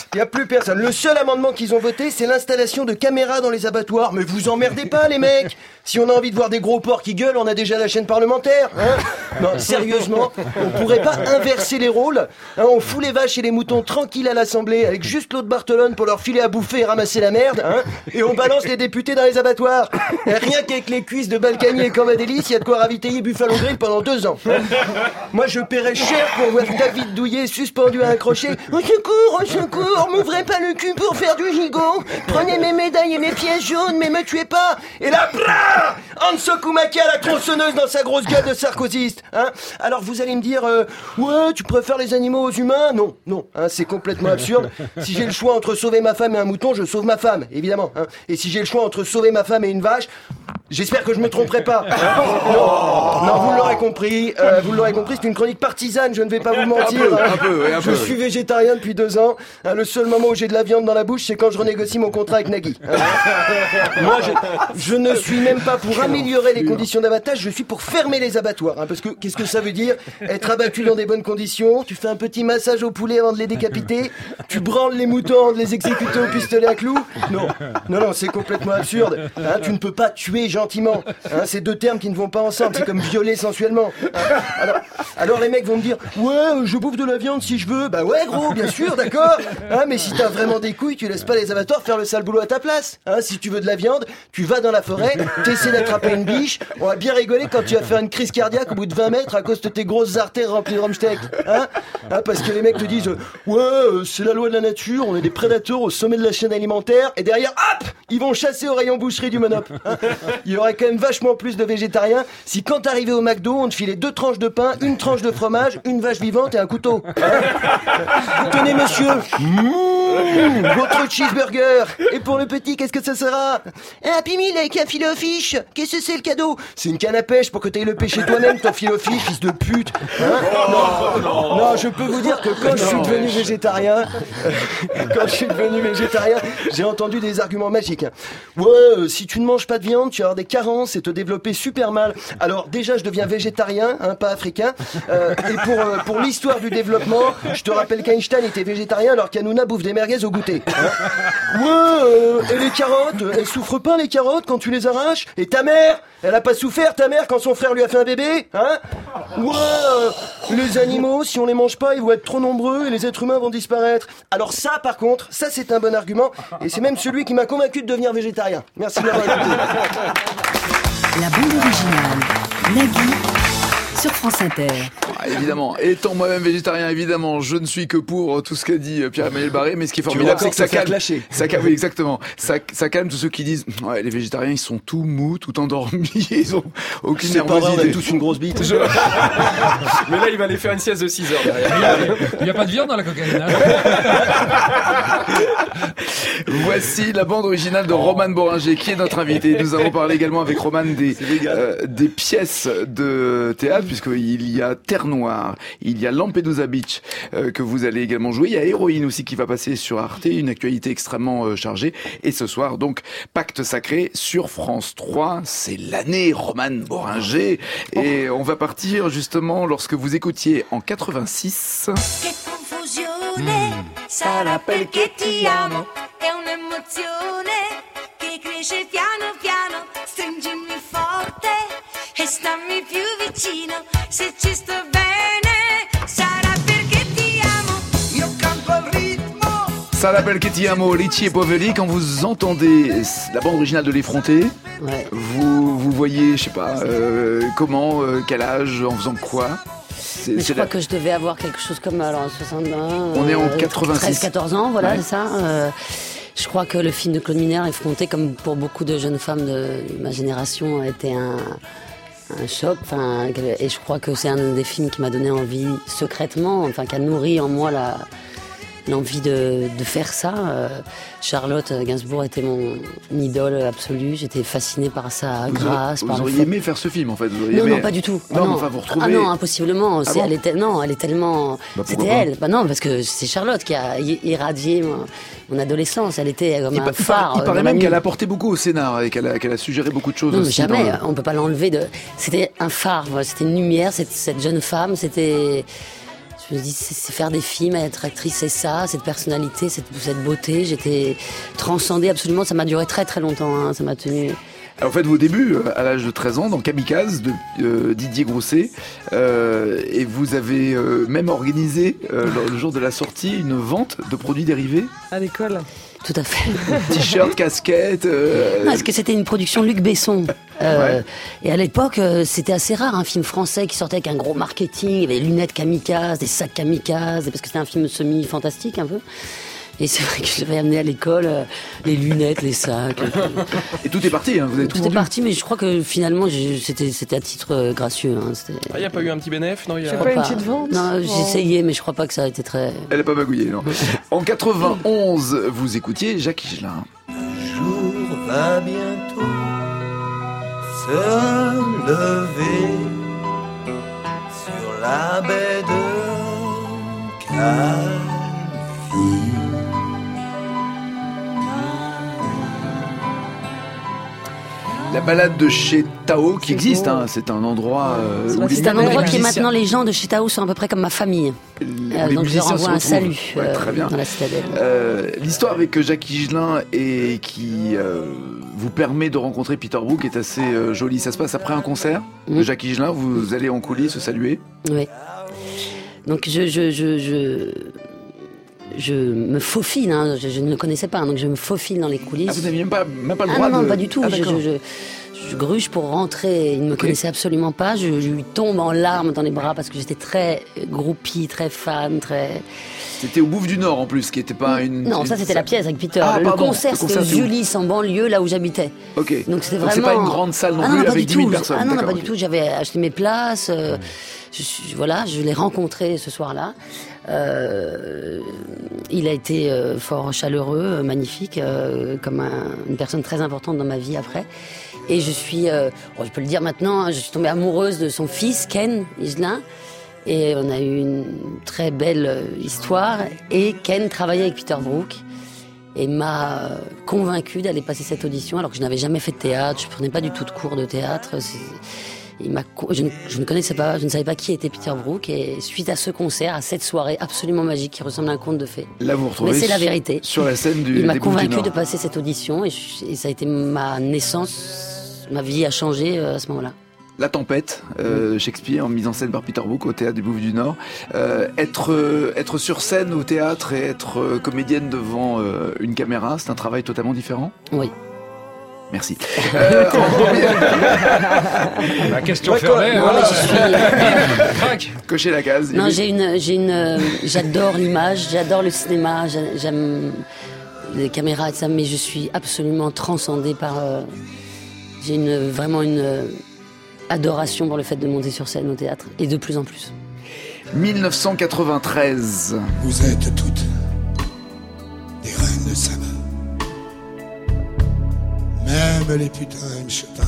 Il n'y a plus personne. Le seul amendement qu'ils ont voté, c'est l'installation de caméras dans les abattoirs. Mais vous emmerdez pas, les mecs. Si on a envie de voir des gros porcs qui gueulent, on a déjà la chaîne parlementaire. Hein non, sérieusement, on pourrait pas inverser les rôles, hein. On fout les vaches et les moutons tranquilles à l'Assemblée avec juste l'eau de Barthelone pour leur filer à bouffer et ramasser la merde, hein, et on balance les députés dans les abattoirs. Et rien qu'avec les cuisses de Balkany et Cambadélis, il y a de quoi ravitailler Buffalo Grill pendant deux ans. Moi, je paierais cher pour voir David Douillet suspendu à un crochet. Au secours, au secours, m'ouvrez pas le cul pour faire du gigot. Prenez mes médailles et mes pièces jaunes, mais me tuez pas. Et là, brrr, Anso Koumaka, la tronçonneuse dans sa grosse gueule de sarkozyste. Hein. Alors vous allez me dire, euh, ouais, tu préfères les animaux aux humains? Non, non, hein, c'est complètement absurde. Si j'ai le choix entre sauver ma femme et un mouton, je sauve ma femme, évidemment. Hein. Et si j'ai le choix entre sauver ma femme et une vache, j'espère que je me tromperai pas. Hein. Non, non, vous l'aurez compris, euh, vous l'aurez compris, c'est une chronique partisane, je ne vais pas vous mentir. Un peu, hein. un peu, ouais, un je peu, suis oui. végétarien depuis deux ans. Hein, le seul moment où j'ai de la viande dans la bouche, c'est quand je renégocie mon contrat avec Nagui. Hein. Moi, je, je ne suis même pas pour améliorer les conditions d'abattage, je suis pour fermer les abattoirs. Hein, parce que qu'est-ce que ça veut dire? Être abattu dans des bonnes conditions, tu fais un petit massage aux poulets avant de les décapiter, tu branles les moutons avant de les exécuter au pistolet à clous. Non, non, non, c'est complètement absurde. Hein, tu ne peux pas tuer gentiment. Hein, c'est deux termes qui ne vont pas ensemble, c'est comme violer sensuellement. Hein, alors, alors les mecs vont me dire, ouais, je bouffe de la viande si je veux. Bah ouais, gros, bien sûr, d'accord. Hein, mais si t'as vraiment des couilles, tu laisses pas les abattoirs faire le sale boulot à ta place. Hein, si tu veux de la viande, tu vas dans la forêt, t'essaies d'attraper une biche, on va bien rigoler quand tu vas faire une crise cardiaque au bout de vingt mètres à cause de tes grosses artères remplies de rumsteak. Hein, hein, parce que les mecs te disent, ouais, euh, c'est la loi de la nature, on est des prédateurs au sommet de la chaîne alimentaire, et derrière, hop, ils vont chasser au rayon boucherie du Monop. Hein. Il y aurait quand même vachement plus de végétariens si quand t'arrivais au McDo, on te filait deux tranches de pain, une tranche de fromage, une vache vivante et un couteau. Hein. Tenez monsieur, mmh, votre cheeseburger. Et pour le petit, qu'est-ce que ça sera? Un Happy Meal avec un filet au fish. Qu'est-ce que c'est le cadeau? C'est une canne à pêche pour que t'ailles le pêcher toi-même, ton filet au fish, fils de pute. Hein, non, non, non, je peux vous dire que quand je suis devenu végétarien, quand je suis devenu végétarien, j'ai entendu des arguments magiques. Ouais, euh, si tu ne manges pas de viande, tu vas avoir des carences et te développer super mal. Alors déjà, je deviens végétarien, hein, pas africain. Euh, et pour euh, pour l'histoire du développement, je te rappelle qu'Einstein était végétarien alors qu'Hanouna bouffe des merguez au goûter. Hein. Ouais, euh, et les carottes, elles souffrent pas les carottes quand tu les arraches? Et ta mère, elle a pas souffert ta mère quand son frère lui a fait un bébé? Hein? Ouais, euh, les animaux, si on les mange pas, ils vont être trop nombreux et les êtres humains vont disparaître. Alors ça, par contre, ça c'est un bon argument et c'est même celui qui m'a convaincu de devenir végétarien. Merci de m'avoir écouté. La bande originale, Nagui, sur France Inter. Ah, évidemment, étant moi-même végétarien, évidemment, je ne suis que pour tout ce qu'a dit Pierre-Emmanuel Barré, mais ce qui est formidable, c'est que ça calme, ça calme, oui, exactement, ça, ça calme tous ceux qui disent, ouais, les végétariens, ils sont tout mous, tout endormis, ils ont aucune nervosité. C'est pas vrai, on a tous une grosse bite. Je... mais là, il va aller faire une sieste de six heures derrière. Il n'y a pas de viande dans la cocaïne. Hein. Voici la bande originale de Roman Boringer, qui est notre invité. Nous avons parlé également avec Roman des, euh, des pièces de théâtre, puisqu'il y a Terre Noire, il y a Lampedusa Beach euh, que vous allez également jouer, il y a Héroïne aussi qui va passer sur Arte, une actualité extrêmement euh, chargée, et ce soir donc Pacte Sacré sur France trois, c'est l'année Roman Boringer, et on va partir justement lorsque vous écoutiez en quatre-vingt-six... Confusione, sarà perché ti amo, è un'emozione che cresce piano piano, stringimi forte e stammi più vicino, se ci sto bene, sarà perché ti amo, io canto al ritmo. Sarà perché ti amo, Litchi et Poveli, quand vous entendez la bande originale de L'Effronté, ouais. vous, vous voyez, je sais pas, euh, comment, euh, quel âge, en faisant quoi? C'est, Mais je crois la... que je devais avoir quelque chose comme alors soixante-un. On est en euh, quatre-vingt-six. treize quatorze ans, voilà, ouais. c'est ça. Euh, je crois que le film de Claude Miner, Effronté, comme pour beaucoup de jeunes femmes de ma génération, a été un, un choc. Enfin, et je crois que c'est un des films qui m'a donné envie secrètement, enfin, qui a nourri en moi la, l'envie de, de faire ça. Euh, Charlotte Gainsbourg était mon idole absolue. J'étais fascinée par sa vous grâce. Auriez, par vous auriez fait... aimé faire ce film, en fait. Vous non, aimé... non, pas du tout. Non, non. enfin, vous retrouvez... Ah non, impossiblement. Ah c'est, bon elle était, non, elle est tellement... Bah, c'était elle. Bah non, parce que c'est Charlotte qui a irradié mon, mon adolescence. Elle était comme il un phare. Il paraît même qu'elle a apporté beaucoup au scénar et qu'elle a, qu'elle a suggéré beaucoup de choses non, aussi. Jamais, le... on peut pas l'enlever de... C'était un phare, c'était une lumière, cette, cette jeune femme, c'était... Je me dis, c'est, c'est faire des films, être actrice, c'est ça, cette personnalité, cette, cette beauté. J'étais transcendée absolument. Ça m'a duré très très longtemps. Hein. Ça m'a tenu. Alors, en fait, vos débuts à l'âge de treize ans dans Kamikaze de euh, Didier Grousset, euh, et vous avez euh, même organisé euh, le jour de la sortie une vente de produits dérivés à l'école. Tout à fait. T-shirt, casquette. Euh... Parce que c'était une production Luc Besson. Euh, ouais. Et à l'époque, euh, c'était assez rare un film français qui sortait avec un gros marketing, il y avait des lunettes kamikazes, des sacs kamikazes, parce que c'était un film semi-fantastique un peu. Et c'est vrai que j'avais amené à l'école euh, les lunettes, les sacs. Et tout est parti, hein, vous avez tout Tout est parti, mais je crois que finalement, j'ai, c'était, c'était à titre euh, gracieux. Hein, il ah, n'y a pas eu un petit bénéfice, non il y a... C'est pas, pas une petite vente. Non, j'ai oh. essayé, mais je crois pas que ça a été très... Elle n'a pas magouillé, non. En quatre-vingt-onze, vous écoutiez Jacques Higelin. Le jour va bientôt se lever sur la baie de Calvi. La balade de chez Tao qui existe, hein, c'est un endroit. Euh, où c'est un endroit qui est maintenant, les gens de chez Tao sont à peu près comme ma famille. Euh, donc je leur envoie un salut ouais, euh, très bien. Dans la citadelle. Euh, l'histoire avec Jacques Higelin et qui euh, vous permet de rencontrer Peter Brook est assez euh, jolie. Ça se passe après un concert mmh. de Jacques Higelin. Vous allez en coulisses se saluer. Oui. Donc je je je je. Je me faufile, hein, je, je ne le connaissais pas, hein, donc je me faufile dans les coulisses. Ah, vous n'aviez même pas, même pas le droit ah, non, de... non, pas du tout. Ah, je, je, je, je gruge pour rentrer. Il ne me okay. connaissait absolument pas. Je, je lui tombe en larmes dans les bras parce que j'étais très groupie, très fan, très... C'était au Bouffe du Nord en plus, qui n'était pas une... Non, ça c'était ça... la pièce avec Peter. Ah, le, pardon, concert, le concert c'était au Ulysse, en banlieue, là où j'habitais. Ok. Donc c'était donc vraiment... c'est pas une grande salle non ah, plus non, avec dix mille personnes. Ah non, non, pas okay. du tout. J'avais acheté mes places. Euh, mmh. je, je, voilà, je l'ai rencontré ce soir-là. Euh, il a été euh, fort chaleureux, magnifique, euh, comme un, une personne très importante dans ma vie après. Et je suis, euh, bon, je peux le dire maintenant, je suis tombée amoureuse de son fils, Ken Higelin. Et on a eu une très belle euh, histoire. Et Ken travaillait avec Peter Brook et m'a euh, convaincue d'aller passer cette audition alors que je n'avais jamais fait de théâtre, je ne prenais pas du tout de cours de théâtre. C'est... Il m'a, je, ne, je ne connaissais pas, je ne savais pas qui était Peter Brook, et suite à ce concert, à cette soirée absolument magique qui ressemble à un conte de fées. Là, vous retrouvez. Mais c'est la vérité. Sur la scène du. Il m'a convaincu de passer cette audition, et, je, et ça a été ma naissance, ma vie a changé euh, à ce moment-là. La Tempête, euh, Shakespeare, mise en scène par Peter Brook au théâtre du Bouffe du Nord. Euh, être, euh, être sur scène au théâtre et être euh, comédienne devant euh, une caméra, c'est un travail totalement différent ? Oui. Merci. Euh, la question fermée. Non, voilà. je suis... Cocher la case. Non, j'ai une, j'ai une, j'adore l'image, j'adore le cinéma, j'aime les caméras et ça, mais je suis absolument transcendée par. Euh, j'ai une, vraiment une euh, adoration pour le fait de monter sur scène au théâtre, et de plus en plus. dix-neuf cent quatre-vingt-treize. Vous êtes toutes des reines de Saba. Même les putains aiment Chopin.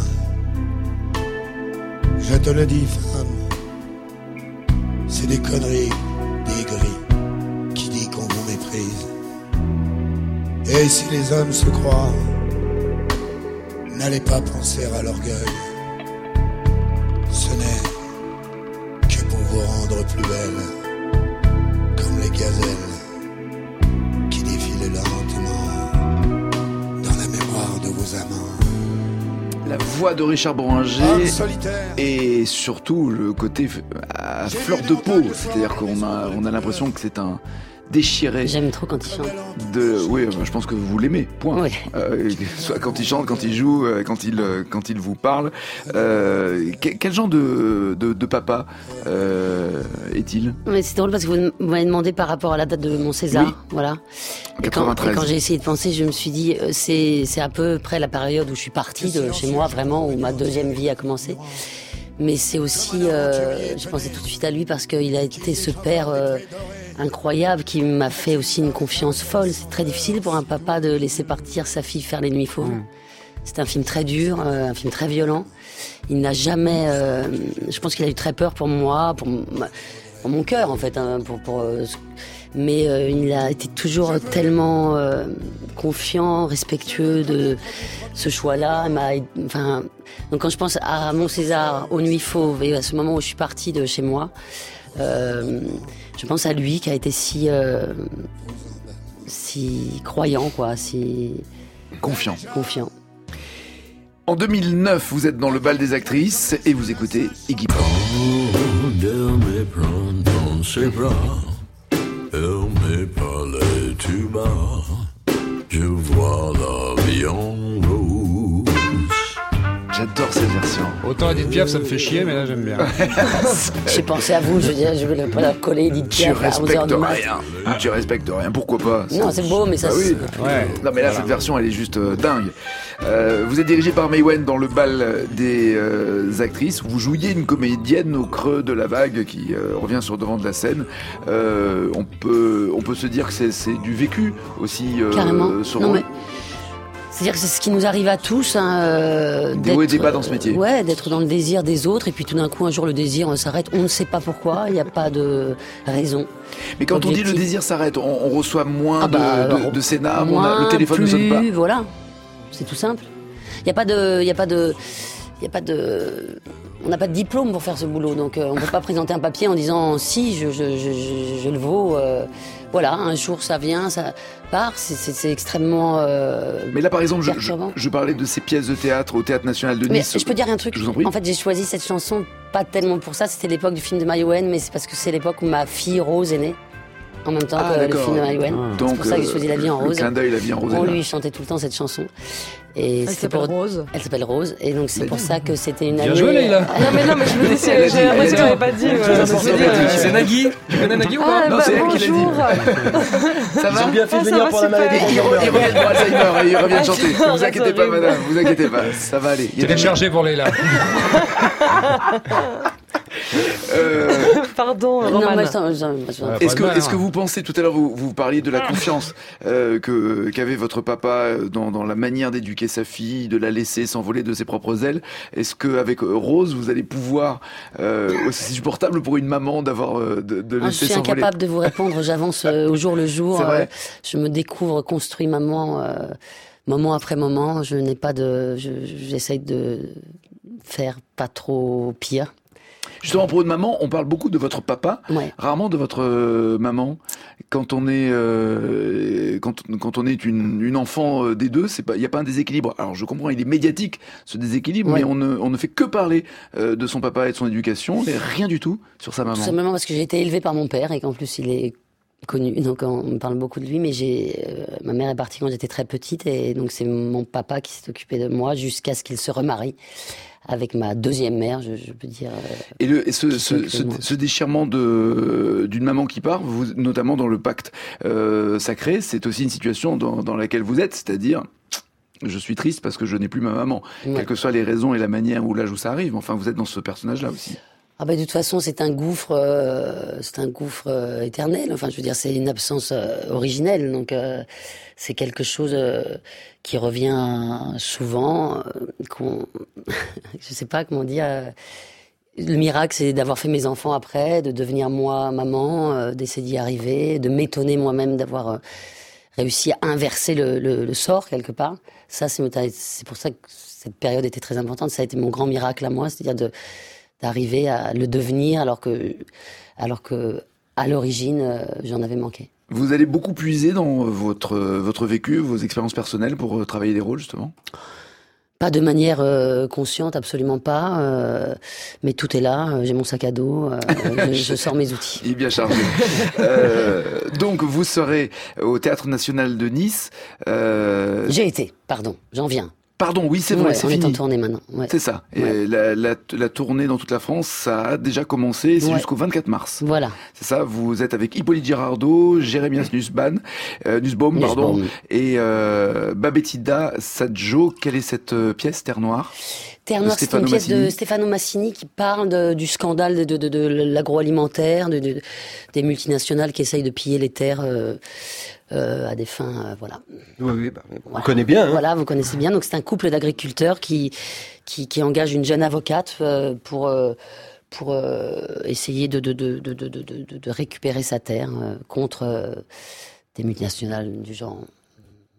Je te le dis, femme, c'est des conneries, des gris, qui dit qu'on vous méprise. Et si les hommes se croient, n'allez pas penser à l'orgueil. Ce n'est que pour vous rendre plus belle, comme les gazelles qui défilent lentement dans la mémoire de vos amants. La voix de Richard Bohringer et surtout le côté à fleur de peau, c'est-à-dire qu'on a, on a l'impression que c'est un déchiré. J'aime trop quand il chante. De, oui, je pense que vous l'aimez, point. Oui. Euh, soit quand il chante, quand il joue, quand il, quand il vous parle. Euh, quel, quel genre de, de, de papa euh, est-il ? Mais c'est drôle parce que vous m'avez demandé par rapport à la date de mon César. Oui. Voilà. Et quand, et quand j'ai essayé de penser, je me suis dit, c'est, c'est à peu près la période où je suis partie de chez moi, vraiment, où ma deuxième vie a commencé. Mais c'est aussi, euh, je pensais tout de suite à lui parce qu'il a été ce père euh, incroyable qui m'a fait aussi une confiance folle. C'est très difficile pour un papa de laisser partir sa fille faire les nuits fauves. Mmh. C'est un film très dur, euh, un film très violent. Il n'a jamais, euh, je pense qu'il a eu très peur pour moi, pour, ma, pour mon cœur en fait, hein, pour, pour, euh, mais euh, il a été toujours tellement euh, confiant, respectueux de ce choix-là. Il m'a, enfin, donc quand je pense à mon César, aux Nuits Fauves et à ce moment où je suis partie de chez moi, Euh, je pense à lui qui a été si, euh, si croyant, quoi, si confiant. Confiant. En deux mille neuf, vous êtes dans le bal des actrices et vous écoutez Iggy Pop. Elle me parlait tout bas, je vois la vie en rose. J'adore cette version. Autant Edith Piaf, ça me fait chier, mais là j'aime bien. J'ai pensé à vous, je veux dire, je vais pas la coller Edith Piaf. Tu respectes rien. Tu respectes rien. Pourquoi pas? Non, c'est beau, mais ça. Bah oui. Ouais. Non, mais là, cette version, elle est juste euh, dingue. Euh, vous êtes dirigé par May Wen dans le bal des euh, actrices. Vous jouiez une comédienne au creux de la vague qui euh, revient sur le devant de la scène. Euh, on peut, on peut se dire que c'est, c'est du vécu aussi. Euh, Carrément. Ce non, rôle. mais... C'est-à-dire que c'est ce qui nous arrive à tous. Hein, euh, des hauts et des bas dans ce métier. Euh, ouais, d'être dans le désir des autres et puis tout d'un coup, un jour, le désir on s'arrête. On ne sait pas pourquoi. Il n'y a pas de raison. Mais quand objective. on dit le désir s'arrête, on, on reçoit moins ah bah, de, de, de scénar, moins, on a, le téléphone plus, ne sonne pas. Voilà, c'est tout simple. Il n'y a pas de, il y a pas de, il y a pas de, on n'a pas de diplôme pour faire ce boulot, donc euh, on ne peut pas présenter un papier en disant si je, je, je, je, je le vaux. Euh, voilà, un jour ça vient, ça part, c'est, c'est, c'est extrêmement. Euh, Mais là, par exemple, je, je, je parlais de ces pièces de théâtre au Théâtre National de Nice. Mais je peux dire un truc. Je vous en prie. En fait, j'ai choisi cette chanson pas tellement pour ça. C'était l'époque du film de May Wen, mais c'est parce que c'est l'époque où ma fille Rose est née. En même temps ah, que d'accord. le film de May Wen. Ah. C'est pour ça que j'ai choisi La vie en rose. Le clin d'œil, La vie en rose. On lui chantait tout le temps cette chanson. Et Elle s'appelle pour... Rose. Elle s'appelle Rose. Et donc c'est Mais pour bien. ça que c'était une Bien année. joué, Leïla. Non mais non mais je me dis, j'ai l'impression qu'elle n'avait pas dit. Voilà, je me suis dit, euh, C'est Nagui. Tu connais Nagui ou pas? Ah, Non, bah, c'est elle qui l'a dit. bonjour. Ça Ils va ont bien fait Ah, de ça venir va, pour la super. maladie. Ils re- ils reviennent pour Alzheimer et ils reviennent Ah, chanter. non, Ne vous c'est inquiétez pas, horrible. madame, vous inquiétez pas, ça va aller. Il y a des Téléchargé pour Leïla. Euh, Pardon, Non, Roman. moi, je t'en- je t'en- je t'en- Ouais. Est-ce que, Pas de mal, est-ce que hein. vous pensez, tout à l'heure, vous, vous parliez de la confiance euh, que, qu'avait votre papa dans, dans la manière d'éduquer sa fille, de la laisser s'envoler de ses propres ailes. Est-ce qu'avec Rose, vous allez pouvoir... Euh, c'est supportable pour une maman d'avoir euh, de, de Ah, je laisser suis s'envoler? incapable de vous répondre. J'avance euh, au jour le jour. C'est vrai. Euh, je me découvre, construis maman, euh, moment après moment. Je n'ai pas de. Je, j'essaye de faire pas trop pire. Justement, pour une maman, on parle beaucoup de votre papa, Ouais. rarement de votre euh, maman. Quand on est euh, quand, quand on est une, une enfant euh, des deux, c'est pas il y a pas un déséquilibre. Alors je comprends, il est médiatique ce déséquilibre, Ouais. mais on ne on ne fait que parler euh, de son papa et de son éducation, et rien du tout sur sa maman. Tout simplement parce que j'ai été élevée par mon père et qu'en plus il est connu, donc on me parle beaucoup de lui. Mais j'ai euh, ma mère est partie quand j'étais très petite et donc c'est mon papa qui s'est occupé de moi jusqu'à ce qu'il se remarie avec ma deuxième mère, je, je peux dire. Euh, Et, le, et ce, qui ce, s'occupe ce, de moi. ce déchirement de d'une maman qui part, vous, notamment dans le pacte euh, sacré, c'est aussi une situation dans, dans laquelle vous êtes, c'est-à-dire je suis triste parce que je n'ai plus ma maman, Ouais. quelles que soient les raisons et la manière ou l'âge où ça arrive. Enfin, vous êtes dans ce personnage-là aussi. Ah bah de toute façon c'est un gouffre, euh, c'est un gouffre euh, éternel. Enfin je veux dire c'est une absence euh, originelle, donc euh, c'est quelque chose euh, qui revient souvent. Euh, qu'on, je sais pas comment dire. Euh, le miracle c'est d'avoir fait mes enfants après, de devenir moi maman, euh, d'essayer d'y arriver, de m'étonner moi-même d'avoir euh, réussi à inverser le, le, le sort quelque part. Ça c'est c'est pour ça que cette période était très importante. Ça a été mon grand miracle à moi, c'est-à-dire de d'arriver à le devenir alors que, alors que à l'origine, euh, j'en avais manqué. Vous allez beaucoup puiser dans votre, votre vécu, vos expériences personnelles pour euh, travailler des rôles, justement? Pas de manière euh, consciente, absolument pas. Euh, mais tout est là. euh, J'ai mon sac à dos. Euh, je, je sors mes outils. Il est bien chargé. euh, donc, vous serez au Théâtre National de Nice. Euh... J'ai été, pardon, j'en viens. Pardon, oui, c'est vrai, Ouais, c'est on fini. est en tournée maintenant. Ouais. C'est ça. Et Ouais. la, la, la tournée dans toute la France, ça a déjà commencé. C'est Ouais. jusqu'au vingt-quatre mars. Voilà. C'est ça. Vous êtes avec Hippolyte Girardot, Jérémias Nussbaum, euh, Nussbaum, pardon, Nussbaum. et euh, Babetida Sadjo. Quelle est cette euh, pièce, Terre Noire? Terre De Noire, c'est une Stefano pièce de Massini. Stefano Massini qui parle de- du scandale de, de, de, de l'agroalimentaire, de, de- des multinationales qui essayent de piller les terres euh, euh, à des fins, euh, voilà. Oui, oui, bah, on Voilà. connaît bien. Hein. Voilà, vous connaissez bien. Donc c'est un couple d'agriculteurs qui, qui qui engage une jeune avocate euh, pour euh, pour euh, essayer de de, de de de de de récupérer sa terre euh, contre euh, des multinationales du genre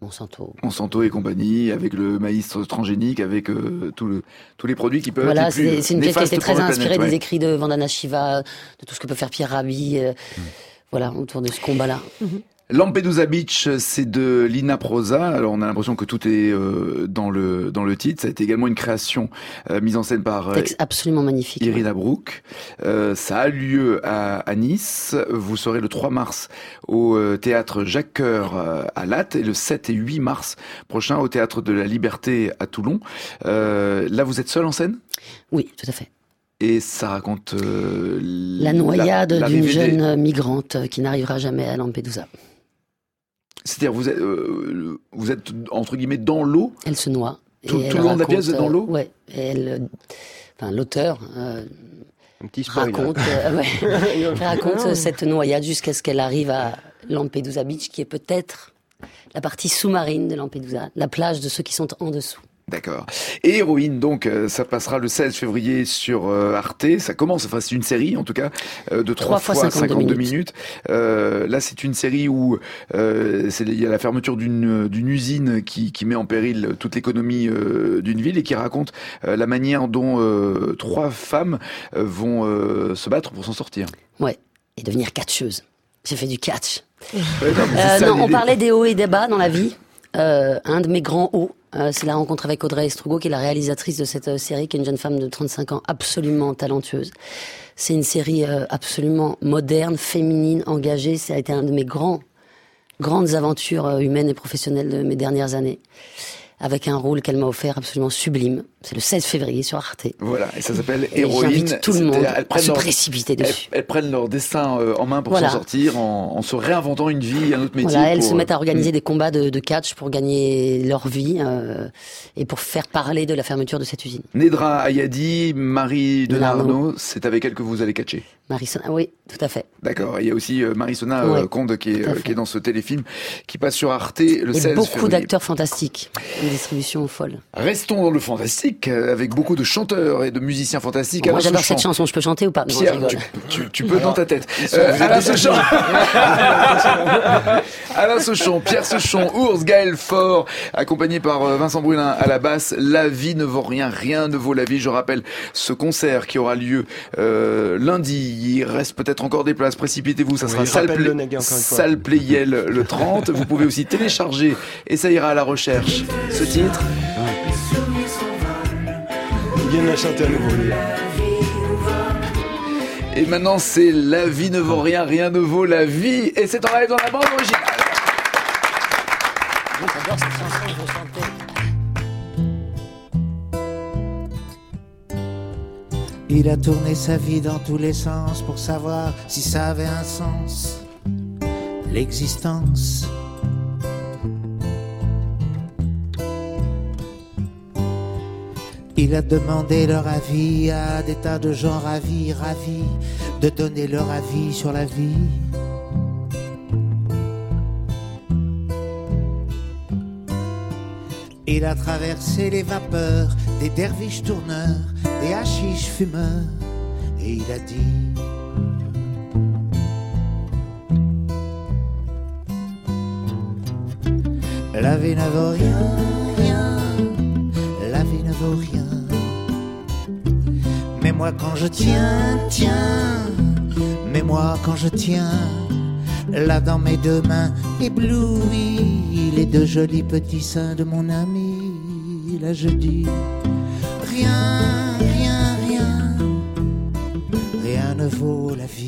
Monsanto. Monsanto et compagnie, avec le maïs transgénique, avec euh, tout le, tous les produits qui peuvent voilà, être les plus c'est, c'est une pièce qui a été très inspirée planète, ouais. des écrits de Vandana Shiva, de tout ce que peut faire Pierre Rabhi, euh, mmh. voilà, autour de ce combat-là. Mmh. Lampedusa Beach, c'est de Lina Prosa. Alors on a l'impression que tout est euh, dans le dans le titre. Ça a été également une création euh, mise en scène par euh, texte absolument magnifique. Irina ouais. Brook. Euh, ça a lieu à, à Nice. Vous serez le trois mars au euh, théâtre Jacques Coeur euh, à Latte et le sept et huit mars prochain au théâtre de la Liberté à Toulon. Euh, là, vous êtes seul en scène ? Oui, tout à fait. Et ça raconte euh, la noyade la, d'une des... jeune migrante qui n'arrivera jamais à Lampedusa. C'est-à-dire, vous êtes, euh, vous êtes, entre guillemets, dans l'eau. Elle se noie. Tout, tout le long de la pièce, dans l'eau. euh, Ouais. Et elle, enfin, l'auteur euh, Un petit spoil, raconte, euh, ouais, raconte cette noyade jusqu'à ce qu'elle arrive à Lampedusa Beach, qui est peut-être la partie sous-marine de Lampedusa, la plage de ceux qui sont en dessous. D'accord. Et Héroïne, donc, euh, ça passera le seize février sur euh, Arte. Ça commence, enfin, c'est une série, en tout cas, euh, de trois fois cinquante-deux minutes. Euh, là, c'est une série où euh, c'est, il y a la fermeture d'une, d'une usine qui, qui met en péril toute l'économie euh, d'une ville et qui raconte euh, la manière dont euh, trois femmes euh, vont euh, se battre pour s'en sortir. Ouais. Et devenir catcheuse. J'ai fait du catch. Ouais, non, euh, ça, non on parlait des hauts et des bas dans la vie. Euh, un de mes grands hauts, euh, c'est la rencontre avec Audrey Estrugo, qui est la réalisatrice de cette euh, série, qui est une jeune femme de trente-cinq ans, absolument talentueuse. C'est une série euh, absolument moderne, féminine, engagée. Ça a été un de mes grands, grandes aventures euh, humaines et professionnelles de mes dernières années, avec un rôle qu'elle m'a offert absolument sublime. C'est le seize février sur Arte. Voilà, et ça s'appelle et Héroïne. J'invite tout le monde à se leur, précipiter dessus. Elles, elles prennent leur destin euh, en main pour voilà. s'en sortir, en, en se réinventant une vie, un autre métier. Voilà, elles pour, se mettent à organiser euh, des combats de, de catch pour gagner leur vie euh, et pour faire parler de la fermeture de cette usine. Nedra Ayadi, Marie Denarno, c'est avec elle que vous allez catcher. Marie-Sona, oui, tout à fait. D'accord, il y a aussi euh, Marie-Sona ouais, euh, Conde qui est, euh, qui est dans ce téléfilm qui passe sur Arte le et seize beaucoup février. d'acteurs fantastiques, une distribution folle. Restons dans le fantastique avec beaucoup de chanteurs et de musiciens fantastiques. Bon, moi j'adore cette chanson, je peux chanter ou pas? Pierre, non, tu, tu, tu peux dans ta tête. Euh, Alain Souchon, Alain Souchon, Pierre Souchon, Ours, Gaël Faure, accompagné par Vincent Brulin à la basse. La vie ne vaut rien, rien ne vaut la vie. Je rappelle ce concert qui aura lieu euh, lundi. Il reste peut-être encore des places. Précipitez-vous, ça sera oui, salle, Play, salle Playel le trente. Vous pouvez aussi télécharger et ça ira à la recherche. Ce titre. Il vient de la chanter à nouveau. Et maintenant, c'est La vie ne vaut rien, rien ne vaut la vie. Et c'est en live dans la bande originale. Moi, j'adore cette chanson, je veux chanter. Il a tourné sa vie dans tous les sens pour savoir si ça avait un sens, l'existence. Il a demandé leur avis à des tas de gens ravis, ravis de donner leur avis sur la vie. Il a traversé les vapeurs des derviches tourneurs, des hachiches fumeurs, et il a dit: la vie ne vaut rien, rien, la vie ne vaut rien. Mais moi quand je tiens, tiens, mais moi quand je tiens, là dans mes deux mains éblouies, les deux jolis petits seins de mon ami, là je dis: rien, rien, rien, rien ne vaut la vie.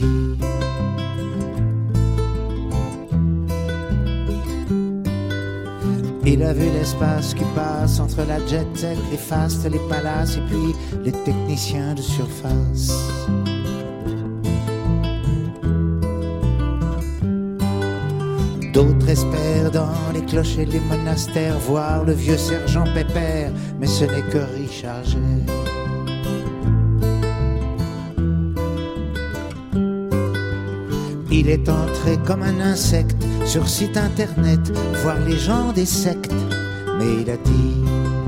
Il a vu l'espace qui passe entre la jet set, les fastes, les palaces et puis les techniciens de surface. D'autres espèrent dans les clochers, les monastères, voir le vieux sergent Pépère, mais ce n'est que Richard Gere. Il est entré comme un insecte sur site internet, voir les gens des sectes, mais il a dit: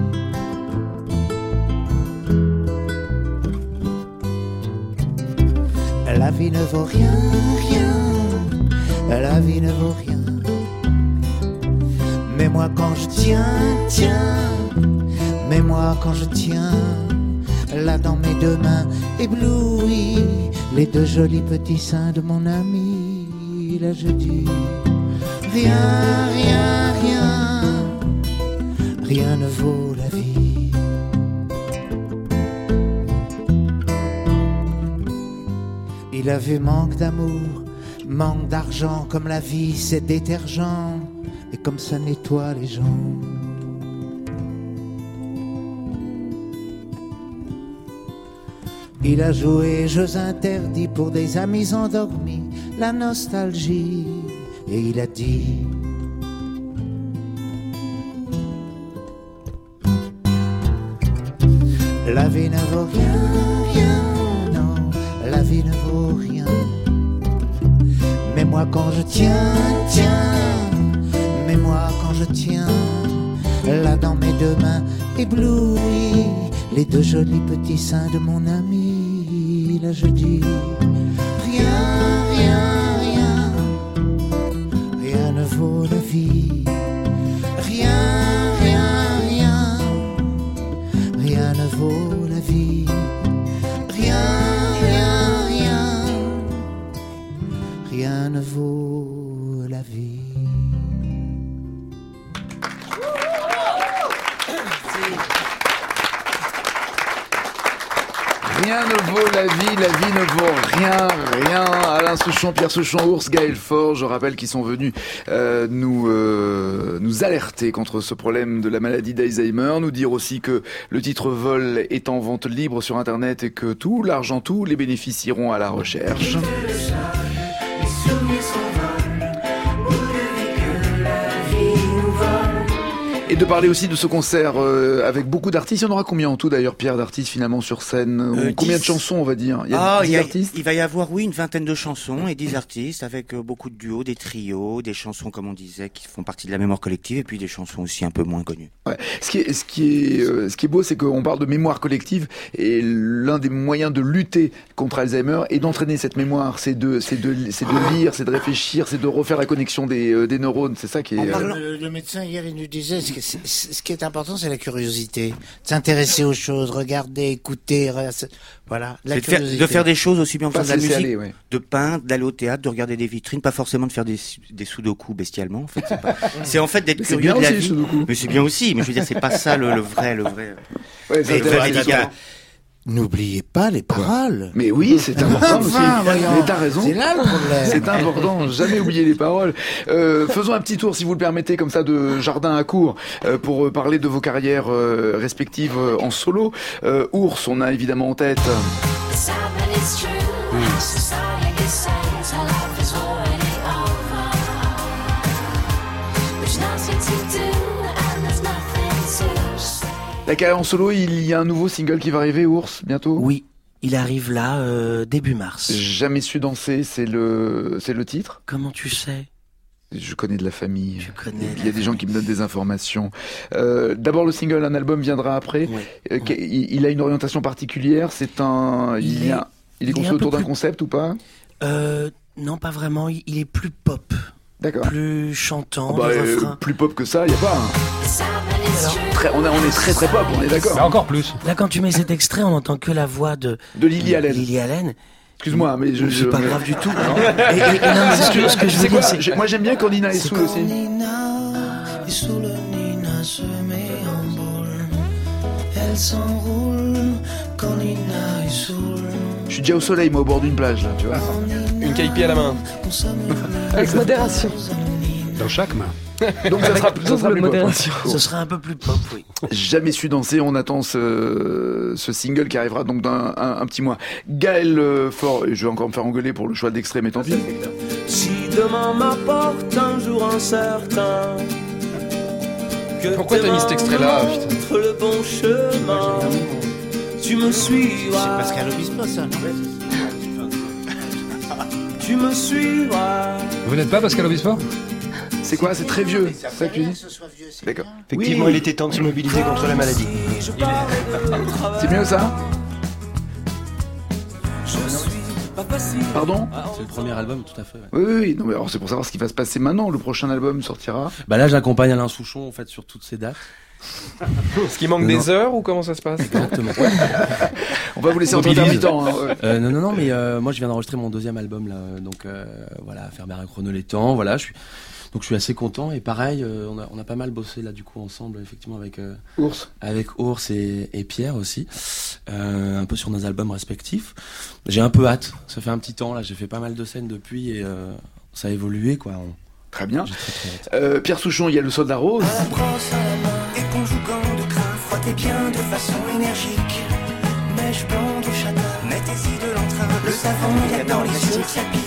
la vie ne vaut rien, rien, la vie ne vaut rien. Mais moi quand je tiens, tiens, mais moi quand je tiens, là dans mes deux mains éblouies, les deux jolis petits seins de mon ami, là je dis rien, rien, rien, rien ne vaut la vie. Il avait manque d'amour, manque d'argent, comme la vie c'est détergent, et comme ça nettoie les gens. Il a joué jeux interdits pour des amis endormis, la nostalgie, et il a dit la vie ne vaut rien, rien, non, la vie ne vaut rien. Mais moi quand je tiens, tiens, mais moi quand je tiens, là dans mes deux mains éblouies, les deux jolis petits seins de mon ami, là je dis rien, rien, rien, rien ne vaut la vie. Rien, rien, rien, rien ne vaut la vie. Rien, rien, rien, rien ne vaut la vie. Rien ne vaut la vie, la vie ne vaut rien, rien. Alain Souchon, Pierre Souchon, Ours, Gaël Faure, je rappelle qu'ils sont venus euh, nous euh, nous alerter contre ce problème de la maladie d'Alzheimer, nous dire aussi que le titre Vol est en vente libre sur Internet et que tout l'argent, tous les bénéfices iront à la recherche. Et de parler aussi de ce concert euh, avec beaucoup d'artistes. Il y en aura combien en tout d'ailleurs, Pierre, d'artistes finalement sur scène euh, Combien dix... de chansons on va dire? Il y a ah, dix il y a, artistes. Il va y avoir oui une vingtaine de chansons et dix artistes avec euh, beaucoup de duos, des trios, des chansons comme on disait qui font partie de la mémoire collective et puis des chansons aussi un peu moins connues. Ouais. Ce qui est ce qui est euh, ce qui est beau, c'est qu'on parle de mémoire collective et l'un des moyens de lutter contre Alzheimer et d'entraîner cette mémoire, c'est de c'est de c'est de lire, c'est de réfléchir, c'est de refaire la connexion des euh, des neurones. C'est ça qui est. Euh... Le, le médecin hier il nous disait ce, que c'est, ce qui est important, c'est la curiosité, s'intéresser aux choses, regarder, écouter, voilà. La c'est de faire, de faire des choses aussi bien que de la musique, aller, ouais. de peindre, d'aller au théâtre, de regarder des vitrines, pas forcément de faire des, des sudoku bestialement. En fait, c'est, pas... c'est en fait d'être mais curieux de la vie. Sudoku. Mais c'est bien aussi. Mais je veux dire, c'est pas ça le, le vrai, le vrai. Ouais, mais le vrai médicament. N'oubliez pas les paroles. Mais oui, c'est important aussi. Enfin, mais t'as raison. C'est là le problème. C'est important. Jamais oublier les paroles. Euh, faisons un petit tour, si vous le permettez, comme ça, de jardin à court, euh, pour parler de vos carrières euh, respectives euh, en solo. Euh, Ours, on a évidemment en tête. Mmh. La carrière en solo, il y a un nouveau single qui va arriver, Ours, bientôt? Oui, il arrive là, euh, début mars. Jamais su danser, c'est le, c'est le titre? Comment tu sais? Je connais de la famille. Je connais. Il y a des gens qui me donnent des informations. Euh, d'abord le single, un album viendra après. Ouais, euh, ouais. Il, il a une orientation particulière. C'est un. Il, il, est, a, il est construit autour d'un plus... concept ou pas? euh, Non, pas vraiment. Il, il est plus pop. D'accord. Plus chantant. Oh bah, euh, plus pop que ça, il y a pas. Hein. Alors, très, on, a, on est très très pop, on est d'accord. Mais encore plus. Là, quand tu mets cet extrait, on n'entend que la voix de de Lily Allen. Lily Allen. Excuse-moi, mais je. C'est je, pas mais... grave du tout. et, et, et non, ce que, ce que je veux dire, c'est. Moi, j'aime bien quand Nina est sous aussi. Nina est sous le Nina se met en boule. Elle s'enroule quand Nina est sous. Je suis déjà au soleil, moi, au bord d'une plage, là, tu vois. Une caipi à la main. Avec modération. Dans chaque main. Donc ça sera, ça sera plus modération. Pop. Ce sera un peu plus pop, oui. Jamais su danser, on attend ce, ce single qui arrivera donc dans un, un, un petit mois. Gaël euh, Faure, je vais encore me faire engueuler pour le choix d'extrait, mais tant pis. Si demain m'apporte un jour incertain, que pourquoi t'as mis cet extrait-là, putain? Le bon chemin, tu me suivras. C'est Pascal Obispo, ça, non? Tu me suivras. Vous n'êtes pas Pascal Obispo? C'est quoi? C'est très vieux, c'est ça que tu dis? D'accord. Effectivement, oui. Il était temps de se mobiliser contre la maladie. C'est mieux ça? Pardon ? C'est le premier album, tout à fait. Ouais. Oui, oui, oui. Non, mais alors c'est pour savoir ce qui va se passer maintenant. Le prochain album sortira. Bah là, j'accompagne Alain Souchon en fait sur toutes ces dates. Ce qui manque non, des non. heures ou comment ça se passe ? Exactement. On va vous laisser entrer intermittent. Hein, ouais. euh, non, non, non, mais euh, moi je viens d'enregistrer mon deuxième album là, donc euh, voilà, faire un chrono les temps, voilà, je suis. Donc je suis assez content et pareil, euh, on, a, on a pas mal bossé là du coup ensemble, effectivement avec euh, Ours, avec Ours et, et Pierre aussi, euh, un peu sur nos albums respectifs. J'ai un peu hâte, ça fait un petit temps là, j'ai fait pas mal de scènes depuis et euh, ça a évolué quoi. On... Très bien. J'ai très, très hâte. Euh, Pierre Souchon, il y a le Soldat Rose. Brosse à la main, éponge ou gants de crin, frottez bien de façon énergique. Mèche blonde ou châtain, mettez-y de l'entrain, le savon il y a dans les yeux, ça pique.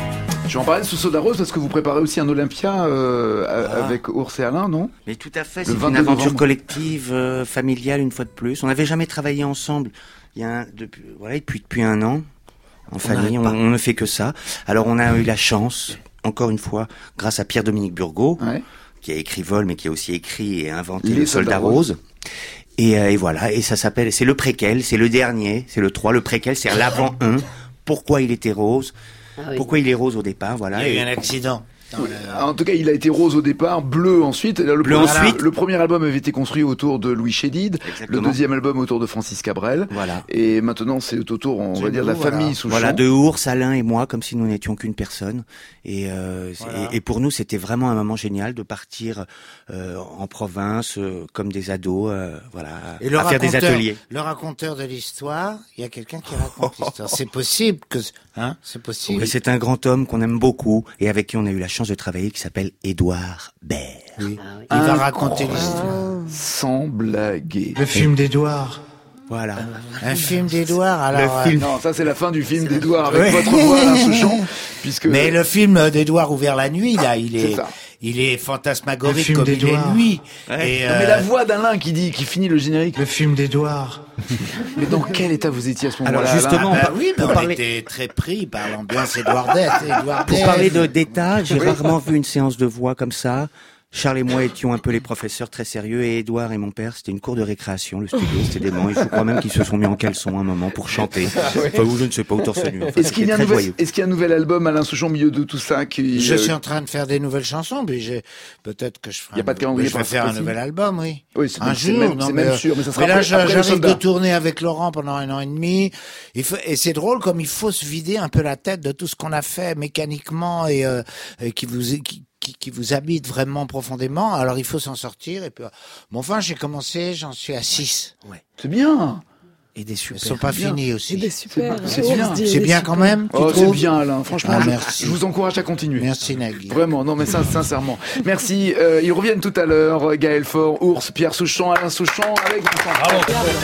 Je vais en parler de ce Soda Rose parce que vous préparez aussi un Olympia euh, ah. avec Ours et Alain, non ? Mais tout à fait, c'est une aventure novembre. collective, euh, familiale une fois de plus. On n'avait jamais travaillé ensemble. Il y a un, depuis, voilà, depuis depuis un an en on famille, on, on ne fait que ça. Alors on a eu la chance, encore une fois, grâce à Pierre-Dominique Burgot, ouais. qui a écrit Vol, mais qui a aussi écrit et inventé Les le Soldat Rose. Rose. Et, euh, et voilà, et ça s'appelle, c'est le préquel, c'est le dernier, c'est le trois, le préquel, c'est l'avant un. Pourquoi il était rose ? Ah oui. Pourquoi il est rose au départ, voilà. Il y a eu un accident. Oui. En tout cas, il a été rose au départ, bleu ensuite. Le, bleu premier, ensuite. le premier album avait été construit autour de Louis Chédid, le deuxième album autour de Francis Cabrel. Voilà. Et maintenant, c'est autour, on c'est va dire, de la voilà. famille Souchon. Voilà, de Ours, Alain et moi, comme si nous n'étions qu'une personne. Et, euh, voilà. et, et pour nous, c'était vraiment un moment génial de partir euh, en province, euh, comme des ados, euh, voilà, et à faire des ateliers. Le raconteur de l'histoire, il y a quelqu'un qui raconte l'histoire. C'est possible que, hein, c'est possible. Oui, c'est un grand homme qu'on aime beaucoup et avec qui on a eu la chance de travailler, qui s'appelle Édouard Baird. Oui. Ah oui. Il va raconter l'histoire. Sans blaguer. Le film d'Édouard. Voilà. Un film d'Édouard, alors. Le film... Non, ça c'est la fin du film d'Édouard avec oui. votre voix, Alain Souchon, puisque. Mais le film d'Édouard ouvert la nuit, là, il est. C'est il est fantasmagorique comme il est lui. Ouais. Et euh... non, mais la voix d'Alain qui dit, qui finit le générique. Le film d'Édouard. Mais dans quel état vous étiez à ce moment-là? Alors justement, ah bah oui, mais on parler... était très pris par l'ambiance édouardaise. Pour parler de d'état, j'ai oui. rarement vu une séance de voix comme ça. Charles et moi étions un peu les professeurs très sérieux et Édouard et mon père, c'était une cour de récréation, le studio, c'était des bancs. Je crois même qu'ils se sont mis en caleçon un moment pour chanter. Enfin, ou je ne sais pas, ou torse nu. Enfin, est-ce qu'il y a un nouvel, est-ce qu'il y a un nouvel album, Alain Souchon, au milieu de tout ça qui... Je suis en train de faire des nouvelles chansons, puis j'ai, peut-être que je ferai. Il y a pas de calendrier. Je vais faire un nouvel album, oui. Oui, c'est un même, jour, c'est même, non, c'est mais, même sûr, mais ça sera mais là, après, après j'arrive de tourner avec Laurent pendant un an et demi. Il faut, et c'est drôle comme il faut se vider un peu la tête de tout ce qu'on a fait mécaniquement et, euh, et qui vous, qui, Qui, qui vous habite vraiment profondément, alors il faut s'en sortir. Et puis, bon, enfin, j'ai commencé, j'en suis à six. Ouais. C'est bien. Et des super. Ils sont pas finis aussi. Et des super. C'est bien. C'est bien quand même. Oh, c'est bien, Alain. Franchement, ah, je, merci. je vous encourage à continuer. Merci, Nagui. Vraiment, non, mais ça, sincèrement. Merci. Euh, ils reviennent tout à l'heure. Gaël Faure, Ours, Pierre Souchon, Alain Souchon, avec Vincent. Bravo.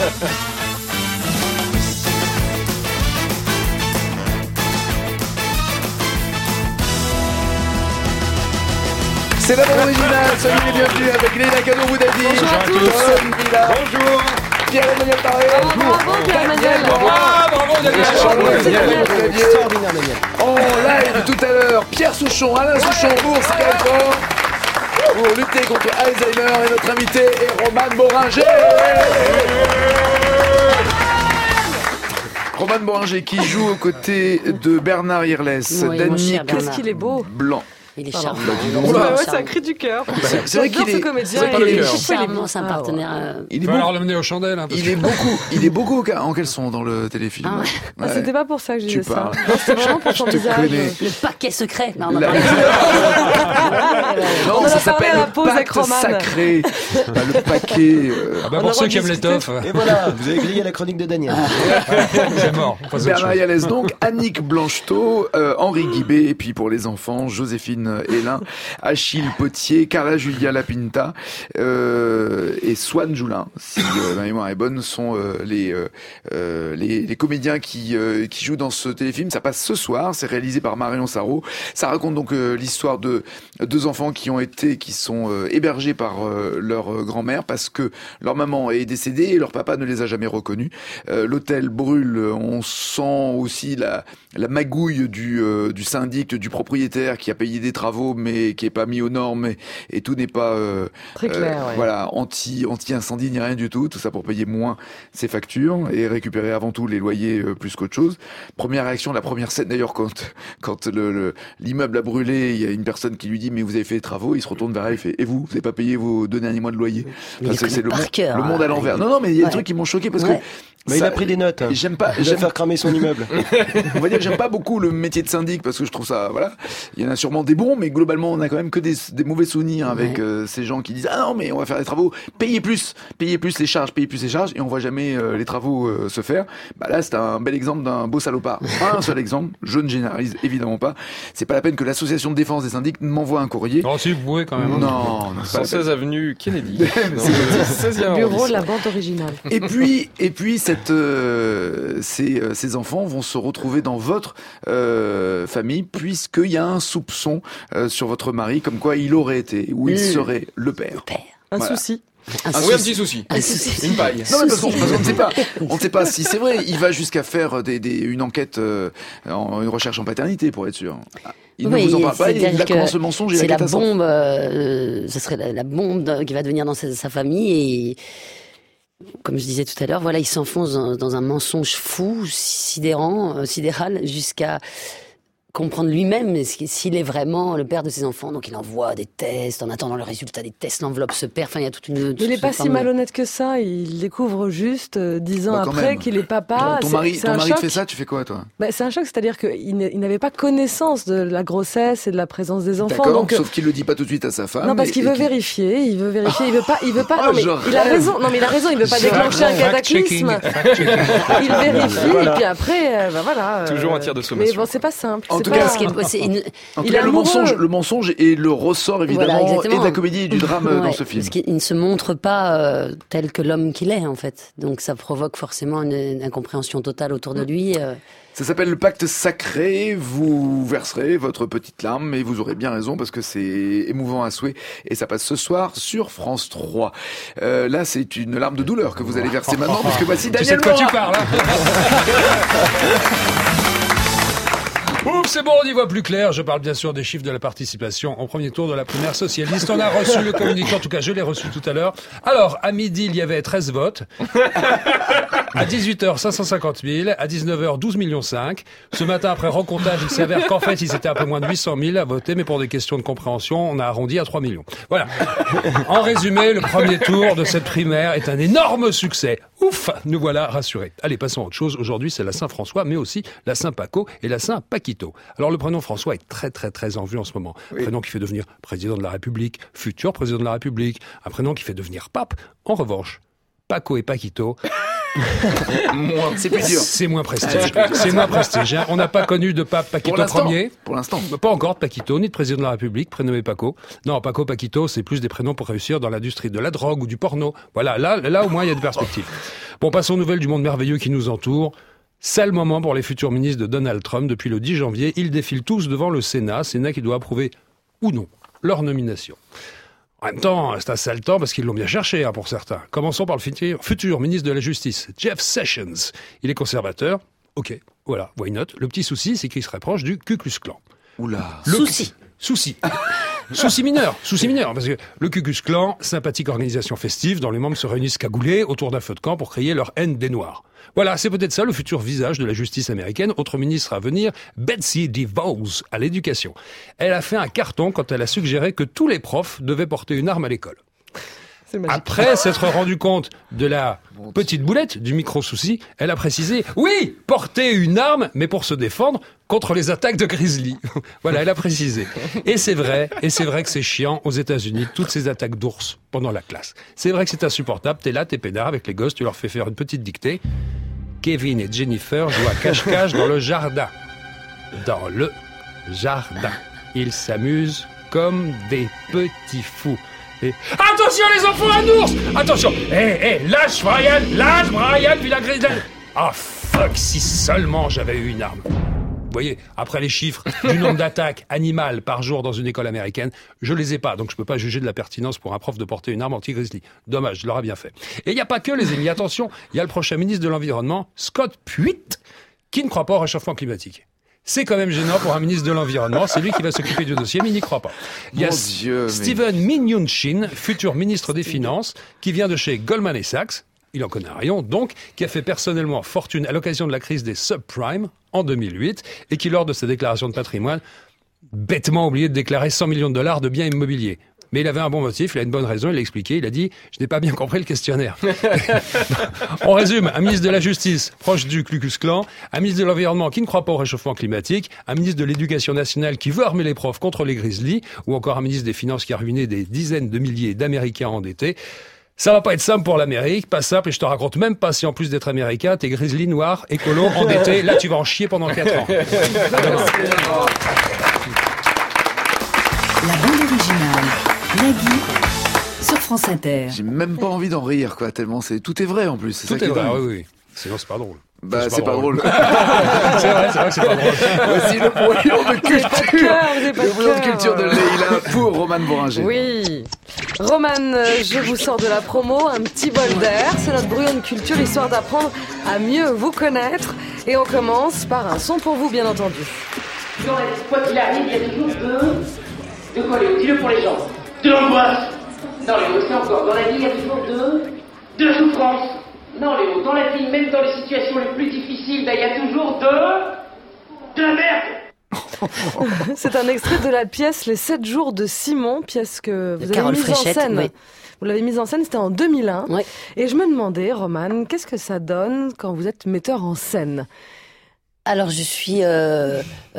C'est la bande originale, soyez les bienvenus avec Léna Cadot-Boudadi. Bonjour à tous. Bonjour. Pierre-Emmanuel Paré. Bravo, Pierre-Emmanuel. Bravo, Daniel. Extraordinaire, Daniel. En live tout à l'heure, Pierre Souchon, Alain Souchon, Ours, Gaël Faure. Pour lutter contre Alzheimer et notre invité est Romane Boringer. Romane Boringer qui joue aux côtés de Bernard Hirles, oui, d'Annick Qu'est-ce qu'il est beau. Blanc. Il est charmant. Ouais, ouais, c'est un cri du cœur. C'est vrai qu'il est, comédien. C'est il est charmant, c'est un partenaire. Euh... Il est beau. Alors l'amener aux chandelles. Hein, il est beaucoup, il est beaucoup en caleçon dans le téléfilm. Ah ouais. Ah, c'était pas pour ça que je disais ça. C'est vraiment pour son visage. Le paquet secret. Non, on La... non, on ça s'appelle le pacte sacré. Bah, le paquet. Euh... Ah bah pour ceux qui aiment l'étoffe. Et voilà, vous avez grillé la chronique de Daniel. C'est mort. Bernard Hirles donc, Annick Blanchetot, euh, Henri Guibé, et puis pour les enfants, Joséphine Hélin, Achille Potier, Cara Julia Lapinta euh, et Swan Joulin, si euh, ma mémoire est bonne, sont euh, les, euh, les les comédiens qui euh, qui jouent dans ce téléfilm. Ça passe ce soir, c'est réalisé par Marion Sarraud. Ça raconte donc euh, l'histoire de deux enfants qui ont été qui sont euh, hébergés par euh, leur grand-mère parce que leur maman est décédée et leur papa ne les a jamais reconnus. Euh, l'hôtel brûle, on sent aussi la la magouille du euh, du syndic, du propriétaire qui a payé des travaux, mais qui est pas mis aux normes, et, et tout n'est pas euh, très clair. Euh, ouais. Voilà, anti anti incendie ni rien du tout. Tout ça pour payer moins ses factures et récupérer avant tout les loyers euh, plus qu'autre chose. Première réaction, la première scène d'ailleurs quand quand le, le l'immeuble a brûlé, il y a une personne qui lui dit mais vous avez fait les travaux, il se retourne vers elle et fait et vous, vous n'avez pas payé vos deux derniers mois de loyer. Parce que c'est le, mon, cœur, le monde à l'envers. hein. Non non, mais il y a ouais. des trucs qui m'ont choqué parce ouais. que mais ça, il a pris des notes. J'aime pas. Il va faire cramer son immeuble. On va dire que j'aime pas beaucoup le métier de syndic parce que je trouve ça, voilà. Il y en a sûrement des bons, mais globalement, on a quand même que des, des mauvais souvenirs avec ouais. euh, ces gens qui disent ah non mais on va faire des travaux, payez plus, payez plus les charges, payez plus les charges, et on voit jamais euh, les travaux euh, se faire. Bah là, c'est un bel exemple d'un beau salopard. Un seul exemple. Je ne généralise évidemment pas. C'est pas la peine que l'association de défense des syndics m'envoie un courrier. Non, si vous pouvez quand même. Non, non cent seize avenue Kennedy. seizième bureau de la bande originale. Et puis, et puis cette euh, ces, euh, ces enfants vont se retrouver dans votre euh, famille puisqu'il y a un soupçon euh, sur votre mari comme quoi il aurait été ou il mmh. serait le père. Le père. Un voilà. souci. Un, un, oui, un petit souci. Un souci. Une paille. Non, mais parce qu'on, parce qu'on ne sait pas. On ne sait pas si c'est vrai. Il va jusqu'à faire des, des, une enquête, euh, en, une recherche en paternité pour être sûr. Il oui, ne vous en parle pas. Il a commencé le mensonge et c'est la la bombe. Euh, ce serait la, la bombe qui va devenir dans sa, sa famille et. Comme je disais tout à l'heure, voilà, il s'enfonce dans, dans un mensonge fou, sidérant, euh, sidéral, jusqu'à comprendre lui-même s'il est vraiment le père de ses enfants. Donc il envoie des tests, en attendant le résultat des tests, l'enveloppe se perd, enfin il y a toute une... Toute il n'est pas si de... malhonnête que ça, il découvre juste euh, dix ans bah, après même. Qu'il est papa. Ton, ton mari, ton mari te fait ça, tu fais quoi toi? Bah, c'est un choc, c'est-à-dire qu'il n'avait pas connaissance de la grossesse et de la présence des enfants. D'accord, donc, sauf qu'il le dit pas tout de suite à sa femme. Non, parce qu'il veut qui... vérifier, il veut vérifier, il veut pas, il veut pas, oh, non mais il a raison, non mais il a raison, il veut pas déclencher un cataclysme. Il vérifie et puis après, bah voilà. Toujours un tir de sommation. Mais bon, c'est pas simple. En tout pas... cas, Une... En tout cas, le mensonge, le mensonge est le ressort évidemment voilà, et de la comédie et du drame ouais, dans ce film. Parce qu'il ne se montre pas euh, tel que l'homme qu'il est en fait. Donc ça provoque forcément une, une incompréhension totale autour de lui. Euh... Ça s'appelle le pacte sacré. Vous verserez votre petite larme, mais vous aurez bien raison parce que c'est émouvant à souhait et ça passe ce soir sur France trois. Euh, là, c'est une larme de douleur que vous allez verser maintenant parce que voici Daniel Morat. Tu sais de quoi Morat. tu parles. Oups, c'est bon, on y voit plus clair. Je parle bien sûr des chiffres de la participation au premier tour de la primaire socialiste. On a reçu le communiqué, en tout cas je l'ai reçu tout à l'heure. Alors, à midi, il y avait treize votes. À dix-huit heures, cinq cent cinquante mille. À dix-neuf heures, douze virgule cinq millions. Ce matin, après recomptage, il s'avère qu'en fait, ils étaient un peu moins de huit cent mille à voter, mais pour des questions de compréhension, on a arrondi à trois millions. Voilà. En résumé, le premier tour de cette primaire est un énorme succès. Ouf, nous voilà rassurés. Allez, passons à autre chose. Aujourd'hui, c'est la Saint-François, mais aussi la Saint-Paco et la Saint-Paquito. Alors, le prénom François est très, très, très en vue en ce moment. Oui. Un prénom qui fait devenir président de la République, futur président de la République. Un prénom qui fait devenir pape. En revanche, Paco et Paquito... c'est plus dur. C'est moins prestigieux. C'est moins prestigieux. On n'a pas connu de pape Paquito Ier. Pour l'instant. Pas encore de Paquito, ni de président de la République, prénommé Paco. Non, Paco, Paquito, c'est plus des prénoms pour réussir dans l'industrie de la drogue ou du porno. Voilà, là, là au moins, il y a des perspectives. Bon, passons aux nouvelles du monde merveilleux qui nous entoure. C'est le moment pour les futurs ministres de Donald Trump. Depuis le dix janvier, ils défilent tous devant le Sénat. Sénat qui doit approuver ou non leur nomination. En même temps, c'est un sale temps parce qu'ils l'ont bien cherché, hein, pour certains. Commençons par le futur, futur ministre de la Justice, Jeff Sessions. Il est conservateur. Ok, voilà, why not. Le petit souci, c'est qu'il serait proche du Ku Klux Klan. Oula. Le... Souci. Souci. Souci mineur, souci mineur, parce que le Ku Klux Klan, sympathique organisation festive dont les membres se réunissent cagoulés autour d'un feu de camp pour crier leur haine des Noirs. Voilà, c'est peut-être ça le futur visage de la justice américaine. Autre ministre à venir, Betsy DeVos, à l'éducation. Elle a fait un carton quand elle a suggéré que tous les profs devaient porter une arme à l'école. Après s'être rendu compte de la petite boulette du micro-souci, elle a précisé « Oui, porter une arme, mais pour se défendre contre les attaques de grizzly. » Voilà, elle a précisé. Et c'est vrai, et c'est vrai que c'est chiant aux États-Unis, toutes ces attaques d'ours pendant la classe. C'est vrai que c'est insupportable, t'es là, t'es peinard avec les gosses, tu leur fais faire une petite dictée. Kevin et Jennifer jouent à cache-cache dans le jardin. Dans le jardin. Ils s'amusent comme des petits fous. Et... Attention les enfants, un ours! Attention! Hé, hey, hé, hey, lâche Brian! Lâche Brian, puis la griselle! Ah fuck, si seulement j'avais eu une arme. Vous voyez, après les chiffres du nombre d'attaques animales par jour dans une école américaine, je les ai pas, donc je peux pas juger de la pertinence pour un prof de porter une arme anti-grizzly. Dommage, je l'aurais bien fait. Et il n'y a pas que les amis, attention, il y a le prochain ministre de l'Environnement, Scott Pruitt, qui ne croit pas au réchauffement climatique. C'est quand même gênant pour un ministre de l'Environnement. C'est lui qui va s'occuper du dossier, mais il n'y croit pas. Il y a Mon Dieu, Steven Mnuchin, futur ministre des Finances, qui vient de chez Goldman Sachs. Il en connaît rien, donc, qui a fait personnellement fortune à l'occasion de la crise des subprimes en deux mille huit et qui, lors de sa déclaration de patrimoine, bêtement oublié de déclarer cent millions de dollars de biens immobiliers. Mais il avait un bon motif, il a une bonne raison, il l'a expliqué, il a dit « Je n'ai pas bien compris le questionnaire ». On résume, un ministre de la Justice proche du Ku Klux Klan, un ministre de l'Environnement qui ne croit pas au réchauffement climatique, un ministre de l'Éducation nationale qui veut armer les profs contre les grizzlies, ou encore un ministre des Finances qui a ruiné des dizaines de milliers d'Américains endettés. Ça va pas être simple pour l'Amérique, pas simple, et je te raconte même pas si en plus d'être américain, t'es grizzly, noir, écolo, endetté, là tu vas en chier pendant quatre ans. La bande originale, Nagui, sur France Inter. J'ai même pas envie d'en rire, quoi, tellement c'est tout est vrai en plus. C'est Tout ça est qui vrai, dingue. oui, oui. Sinon c'est pas drôle. Bah, c'est pas drôle. c'est vrai, c'est vrai que c'est pas drôle. Voici le brouillon de culture. Le brouillon de culture de Leïla pour Roman Boringer. Oui. Roman, je vous sors de la promo, un petit bol d'air. C'est notre brouillon de culture, histoire d'apprendre à mieux vous connaître. Et on commence par un son pour vous, bien entendu. Quoi qu'il arrive, il y a toujours deux... De quoi, Léo? Dis-le pour les gens. De l'angoisse. Non, Léo, c'est encore. Dans la vie, il y a toujours deux... De la souffrance. Non, Léo, dans la vie, même dans les situations les plus difficiles, ben, il y a toujours de... De la merde. C'est un extrait de la pièce Les sept jours de Simon, pièce que vous De avez Carole mise Fréchette, en scène. oui. Vous l'avez mise en scène, c'était en deux mille un. Ouais. Et je me demandais, Roman, qu'est-ce que ça donne quand vous êtes metteur en scène ? Alors je suis euh,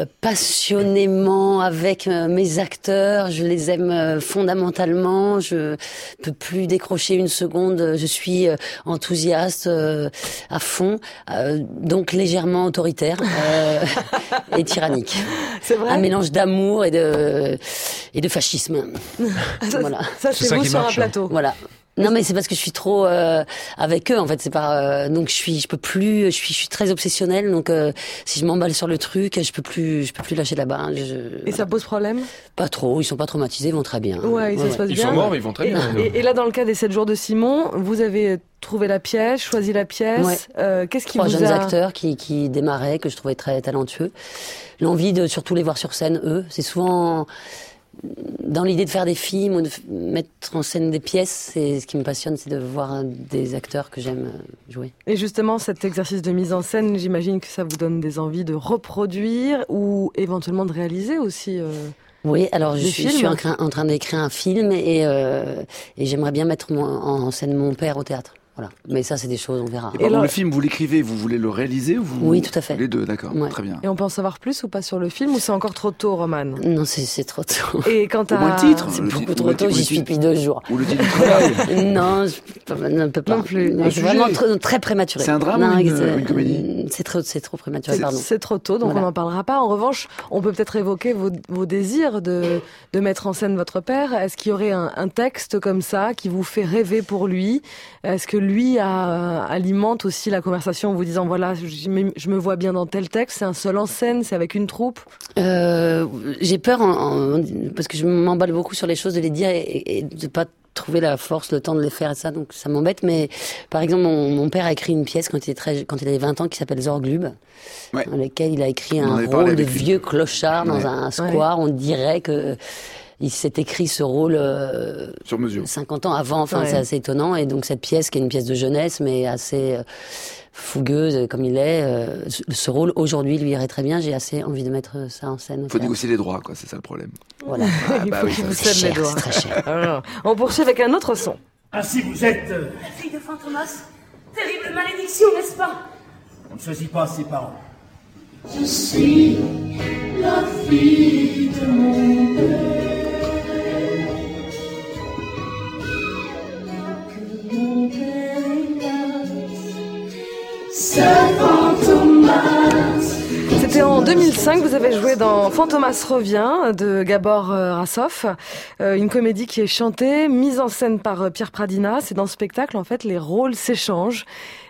passionnément avec euh, mes acteurs, je les aime euh, fondamentalement, je peux plus décrocher une seconde, je suis euh, enthousiaste euh, à fond, euh, donc légèrement autoritaire euh, et tyrannique. C'est vrai. Un mélange d'amour et de et de fascisme. ça, voilà. ça c'est vous sur marche, un plateau. Voilà. Non mais c'est parce que je suis trop euh, avec eux en fait, c'est pas euh, donc je suis je peux plus je suis je suis très obsessionnelle, donc euh, si je m'emballe sur le truc, je peux plus je peux plus lâcher la barre. Je... Et ça pose problème ? Pas trop, ils sont pas traumatisés, ils vont très bien. Ouais, ça ouais, se passe Ils bien. sont morts, mais ils vont très et, bien. Et, et là dans le cas des sept jours de Simon, vous avez trouvé la pièce, choisi la pièce. Ouais. Euh, qu'est-ce qui Trois vous jeunes a... acteurs qui qui démarraient, que je trouvais très talentueux. L'envie de surtout les voir sur scène, eux, c'est souvent dans l'idée de faire des films ou de mettre en scène des pièces, c'est ce qui me passionne, c'est de voir des acteurs que j'aime jouer. Et justement, cet exercice de mise en scène, j'imagine que ça vous donne des envies de reproduire ou éventuellement de réaliser aussi. Euh... Oui, alors je Des suis, films. je suis en train, en train d'écrire un film et, euh, et j'aimerais bien mettre mon- en scène mon père au théâtre. Voilà. Mais ça, c'est des choses, on verra. Et pardon, le film, vous l'écrivez, vous voulez le réaliser ou vous... Oui, tout à fait. Les deux, d'accord, Ouais. très bien. Et on peut en savoir plus ou pas sur le film ou c'est encore trop tôt, Roman ? Non, c'est, c'est trop tôt. Et quant à... Au moins le titre. C'est le beaucoup titre- trop ou le tôt, titre- j'y ou le suis titre- depuis deux jours. Ou le titre du travail. Non, je peux- ne peux pas. Non plus. Non, Un c'est sujet. vraiment très, très prématuré. C'est un drame Non, ou une- c'est- une comédie C'est trop, c'est trop prématuré, C'est, pardon. c'est trop tôt, donc Voilà. on n'en parlera pas. En revanche, on peut peut-être évoquer vos, vos désirs de, de mettre en scène votre père. Est-ce qu'il y aurait un, un texte comme ça qui vous fait rêver pour lui ? Est-ce que lui a, alimente aussi la conversation en vous disant voilà, je me, je me vois bien dans tel texte, c'est un seul en scène, c'est avec une troupe ? Euh, j'ai peur, en, en- parce que je m'emballe beaucoup sur les choses, de les dire et, et de pas trouver la force, le temps de les faire et ça, donc ça m'embête. Mais par exemple, mon, mon père a écrit une pièce quand il, est très, quand il avait vingt ans qui s'appelle Zorglub, Ouais. dans laquelle il a écrit On en un avait parlé rôle de avec lui. vieux clochard dans Ouais. un square. On dirait que il s'est écrit ce rôle euh, Sur mesure. cinquante ans avant. Enfin, Ouais. c'est assez étonnant. Et donc cette pièce, qui est une pièce de jeunesse, mais assez euh, fougueuse comme il est, euh, ce- ce rôle aujourd'hui lui irait très bien. J'ai assez envie de mettre ça en scène. au Faut théâtre. négocier les droits, quoi, c'est ça le problème. Voilà. Ah, Il bah faut oui, qu'il ça, vous c'est cède les cher, doigts. c'est très cher. Alors, on poursuit avec un autre son. Ainsi vous êtes... euh, La fille de Fantomas. Terrible malédiction, n'est-ce pas? On ne choisit pas ses parents. Je suis la fille de mon père. Que mon père hélas, c'est Fantomas. C'était en deux mille cinq, vous avez joué dans Fantomas revient de Gabor euh, Rassoff, euh, une comédie qui est chantée, mise en scène par euh, Pierre Pradina. C'est dans ce spectacle, en fait, les rôles s'échangent.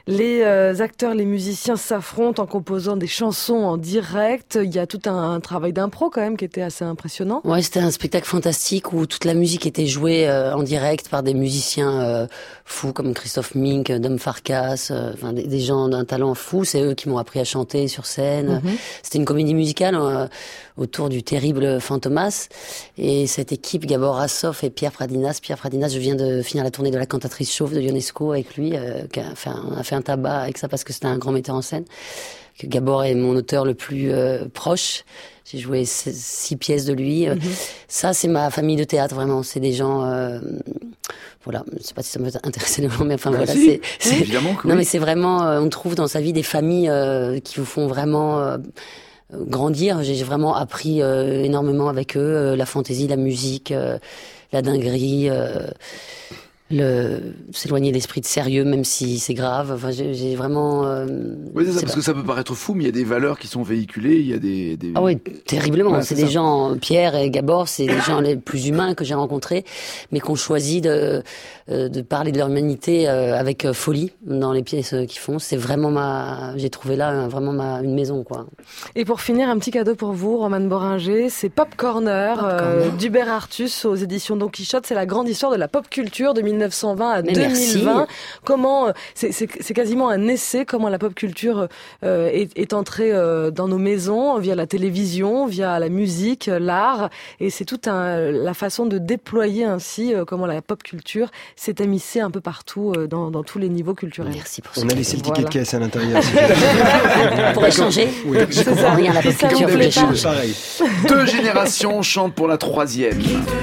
Les euh, acteurs, les musiciens s'affrontent en composant des chansons en direct. Il y a tout un, un travail d'impro quand même qui était assez impressionnant. Ouais, c'était un spectacle fantastique où toute la musique était jouée euh, en direct par des musiciens euh, fous comme Christophe Mink, Dom Farkas, euh, enfin des, des gens d'un talent fou. C'est eux qui m'ont appris à chanter sur scène. Mm-hmm. C'était une comédie musicale euh, autour du terrible Fantomas. Et cette équipe, Gabor Assaf et Pierre Pradinas. Pierre Pradinas, je viens de finir la tournée de La Cantatrice Chauve de Ionesco avec lui. Euh, qui a fait un, on a fait un tabac avec ça parce que c'était un grand metteur en scène. Que Gabor est mon auteur le plus euh, proche. J'ai joué six pièces de lui. Mm-hmm. Ça, c'est ma famille de théâtre, vraiment. C'est des gens... Euh, voilà, je ne sais pas si ça peut intéresser les gens, mais enfin, bah voilà. Si. C'est, c'est, évidemment que non, oui. mais c'est vraiment... Euh, on trouve dans sa vie des familles euh, qui vous font vraiment... Euh, grandir. J'ai vraiment appris euh, énormément avec eux. Euh, la fantaisie, la musique, euh, la dinguerie... Euh, le s'éloigner l'esprit de sérieux même si c'est grave. Enfin j'ai, j'ai vraiment euh, oui c'est ça, c'est parce pas... que ça peut paraître fou mais il y a des valeurs qui sont véhiculées, il y a des, des... ah oui terriblement ouais, c'est, c'est des ça. gens, Pierre et Gabor, c'est des gens les plus humains que j'ai rencontrés mais qui ont choisi de euh, de parler de leur humanité euh, avec folie dans les pièces qu'ils font. C'est vraiment ma j'ai trouvé là vraiment ma une maison quoi. Et pour finir, un petit cadeau pour vous, Roman Boringer, c'est Pop Corner, Pop euh, Corner. d'Hubert Artus aux éditions Don Quichotte. C'est la grande histoire de la pop culture de mille neuf cent vingt à mais deux mille vingt. Merci. Comment c'est, c'est, c'est quasiment un essai comment la pop culture euh, est, est entrée euh, dans nos maisons via la télévision, via la musique, l'art, et c'est toute un, la façon de déployer ainsi euh, comment la pop culture s'est émissée un peu partout euh, dans, dans tous les niveaux culturels. Merci pour ça. On a laissé le ticket voilà. de caisse à l'intérieur. Pour échanger. Oui. Je comprends rien à la pop culture. Pareil. Deux générations chantent pour la troisième.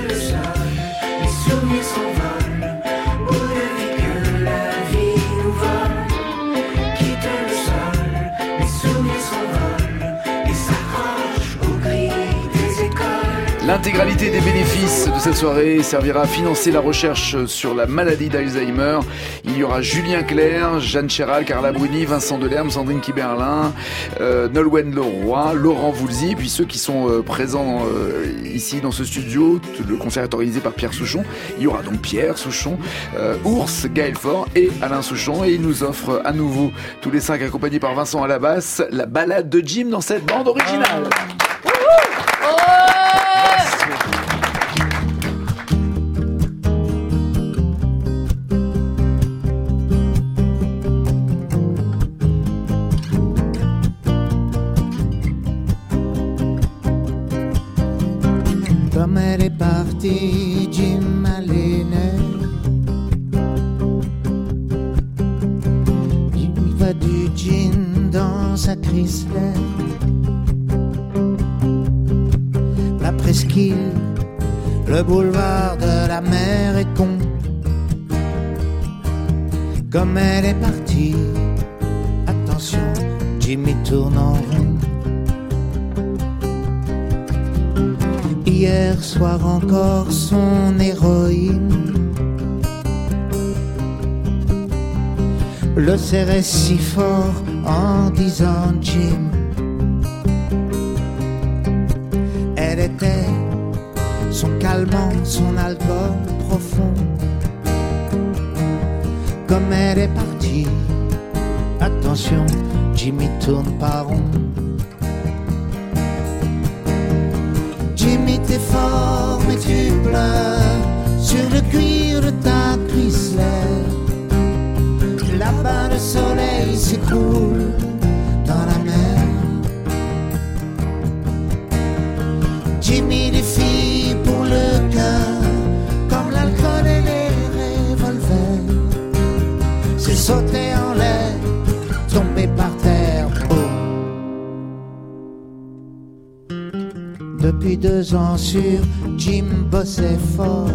L'intégralité des bénéfices de cette soirée servira à financer la recherche sur la maladie d'Alzheimer. Il y aura Julien Clerc, Jeanne Chéral, Carla Bruni, Vincent Delerme, Sandrine Kiberlin, euh, Nolwenn Leroy, Laurent Voulzy, puis ceux qui sont euh, présents euh, ici dans ce studio. Le concert est organisé par Pierre Souchon. Il y aura donc Pierre Souchon, euh, Ours, Gaël Faure et Alain Souchon. Et il nous offre à nouveau, tous les cinq accompagnés par Vincent à la basse, la balade de Jim dans cette bande originale. Oh. Comme elle est partie, Jim Allen, il va du gin dans sa Chrysler. La presqu'île, le boulevard de la mer est con. Comme elle est partie, attention, Jimmy tourne en rond. Hier soir encore son héroïne le serrait si fort en disant Jim. Elle était son calmant, son alcool profond. Comme elle est partie, attention, Jimmy tourne pas rond. Jimmy t'es fort mais tu pleures sur le cuir de ta Chrysler. Là-bas le soleil s'écoule dans la mer. Jimmy des filles pour le cœur, comme l'alcool et les revolvers. C'est sauter en l'air, tomber par terre, boum. Depuis deux ans sur Jim bossait fort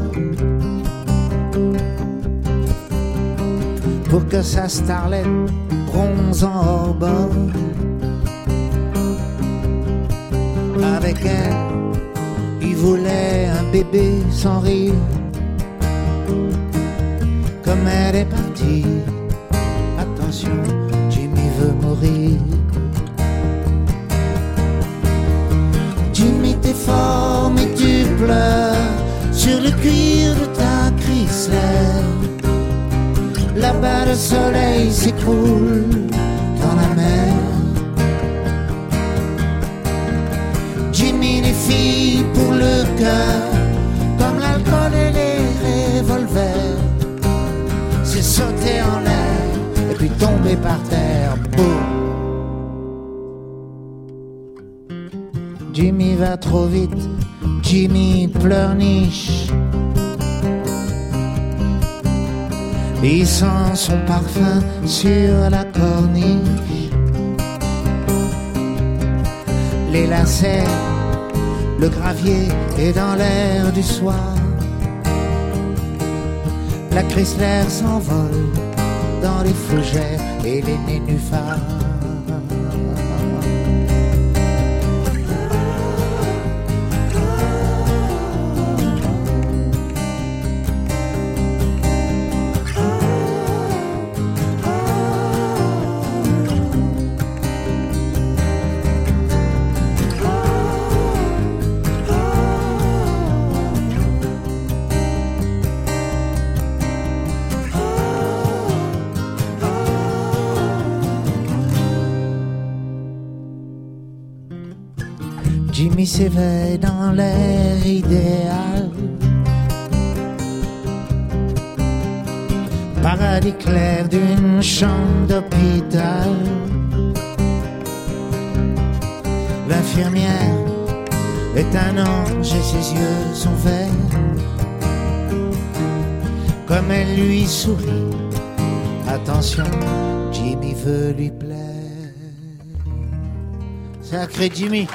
pour que sa starlette bronze en hors bord. Avec elle, il voulait un bébé sans rire. Comme elle est partie, attention, Jimmy veut mourir. Jimmy t'es fort mais tu pleures sur le cuir de ta Chrysler. Là-bas le soleil s'écoule foule dans la mer. Jimmy les filles pour le cœur, comme l'alcool et les revolvers. C'est sauter en l'air et puis tomber par terre. Boum. Jimmy va trop vite, Jimmy pleurniche. Il sent son parfum sur la corniche. Les lacets, le gravier est dans l'air du soir. La Chrysler s'envole dans les fougères et les nénuphars. Jimmy s'éveille dans l'air idéal. Paradis clair d'une chambre d'hôpital. L'infirmière est un ange et ses yeux sont verts. Comme elle lui sourit, attention, Jimmy veut lui plaire. Sacré Jimmy.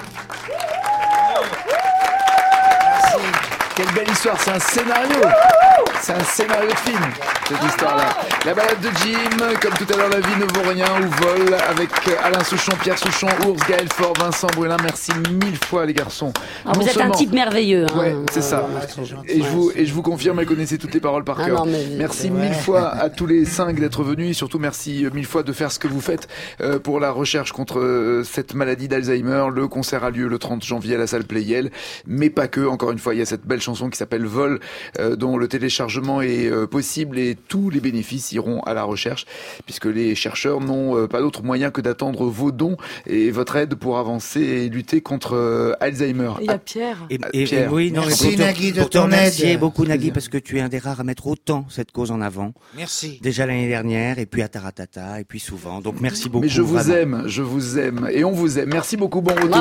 Quelle belle histoire, c'est un scénario. C'est un scénario de film, cette histoire-là. La balade de Jim, comme tout à l'heure, La vie ne vaut rien ou Vol, avec Alain Souchon, Pierre Souchon, Ours, Gaël Faure, Vincent Brulin. Merci mille fois, les garçons. Alors, vous êtes seulement... un type merveilleux. Hein. Ouais, c'est ça. Et je vous, et je vous confirme, elle connaissait toutes les paroles par ah cœur. Non, mais... Merci ouais. mille fois à tous les cinq d'être venus et surtout merci mille fois de faire ce que vous faites euh, pour la recherche contre euh, cette maladie d'Alzheimer. Le concert a lieu le trente janvier à la salle Playel, mais pas que. Encore une fois, il y a cette belle chanson qui s'appelle Vol, euh, dont le téléchargement est euh, possible et tous les bénéfices iront à la recherche puisque les chercheurs n'ont euh, pas d'autre moyen que d'attendre vos dons et votre aide pour avancer et lutter contre euh, Alzheimer. Il y a Pierre. Et, et, Pierre. et oui, non, merci pour Nagui de pour ton remercier aide. beaucoup Nagui parce que tu es un des rares à mettre autant cette cause en avant. Merci. Déjà l'année dernière et puis à Taratata et puis souvent. Donc merci beaucoup. Mais je vous vraiment. aime, je vous aime et on vous aime. Merci beaucoup, bon retour.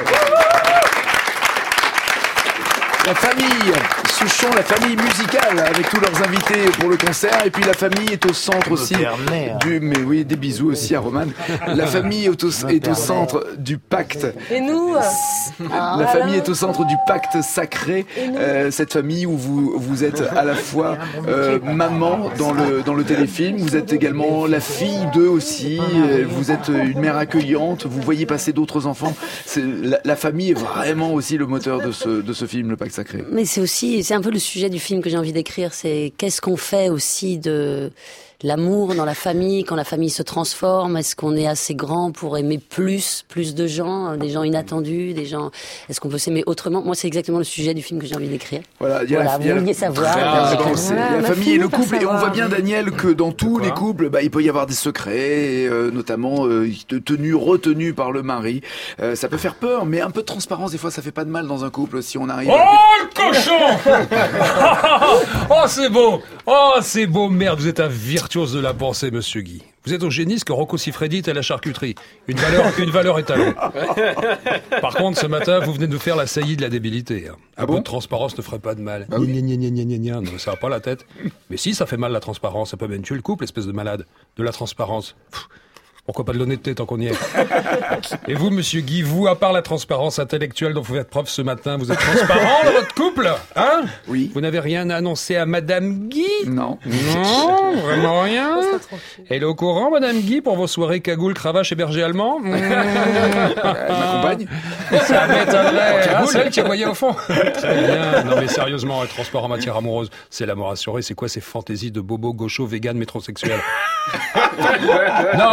La famille Souchon, la famille musicale avec tous leurs invités pour le concert et puis la famille est au centre aussi du, mais oui, des bisous aussi à Romane. La famille est au, est au centre du pacte. Et nous La famille est au centre du pacte sacré. Euh, cette famille où vous vous êtes à la fois euh, maman dans le dans le téléfilm, vous êtes également la fille d'eux aussi. Vous êtes une mère accueillante. Vous voyez passer d'autres enfants. C'est, la, la famille est vraiment aussi le moteur de ce de ce film, le pacte sacré. Mais c'est aussi, c'est un peu le sujet du film que j'ai envie d'écrire, c'est qu'est-ce qu'on fait aussi de l'amour dans la famille, quand la famille se transforme, est-ce qu'on est assez grand pour aimer plus, plus de gens, des gens inattendus, des gens, est-ce qu'on peut s'aimer autrement? Moi, c'est exactement le sujet du film que j'ai envie d'écrire. Voilà, il y a voilà, la, vous il y a vouliez savoir. Ah, ben, c'est, voilà, la famille et le couple, et on voit bien, Daniel, que dans tous les couples, bah, il peut y avoir des secrets, euh, notamment euh, tenus, retenus par le mari. Euh, ça peut faire peur, mais un peu de transparence, des fois, ça fait pas de mal dans un couple si on arrive. Oh, à... le cochon. Oh, c'est beau. Oh, c'est beau, merde, vous êtes un virtuose de la pensée, monsieur Guy. Vous êtes au génie ce que Rocco Siffredi est à la charcuterie. Une valeur, une valeur étalon. Par contre, ce matin, vous venez de nous faire la saillie de la débilité. Hein. Un ah peu bon de transparence ne ferait pas de mal. Ah oui. Gna, gna, gna, gna, gna, gna. Non, ça va pas la tête. Mais si, ça fait mal la transparence. Ça peut même tuer le couple, espèce de malade. De la transparence. Pff. Pourquoi pas de l'honnêteté tant qu'on y est? Et vous, monsieur Guy, vous, à part la transparence intellectuelle dont vous faites preuve ce matin, vous êtes transparent dans votre couple? Hein? Oui. Vous n'avez rien à annoncer à madame Guy? Non. Non, vraiment rien? Elle est au courant, madame Guy, pour vos soirées cagoule, cravache et berger allemand? Mmh. Elle m'accompagne? Ça m'étonnerait. Hein, celle qui voyait au fond. Très bien. Non, mais sérieusement, être transparent en matière amoureuse, c'est l'amour assuré. C'est quoi ces fantaisies de bobo gaucho vegan métrosexuel? Non, dans le couple,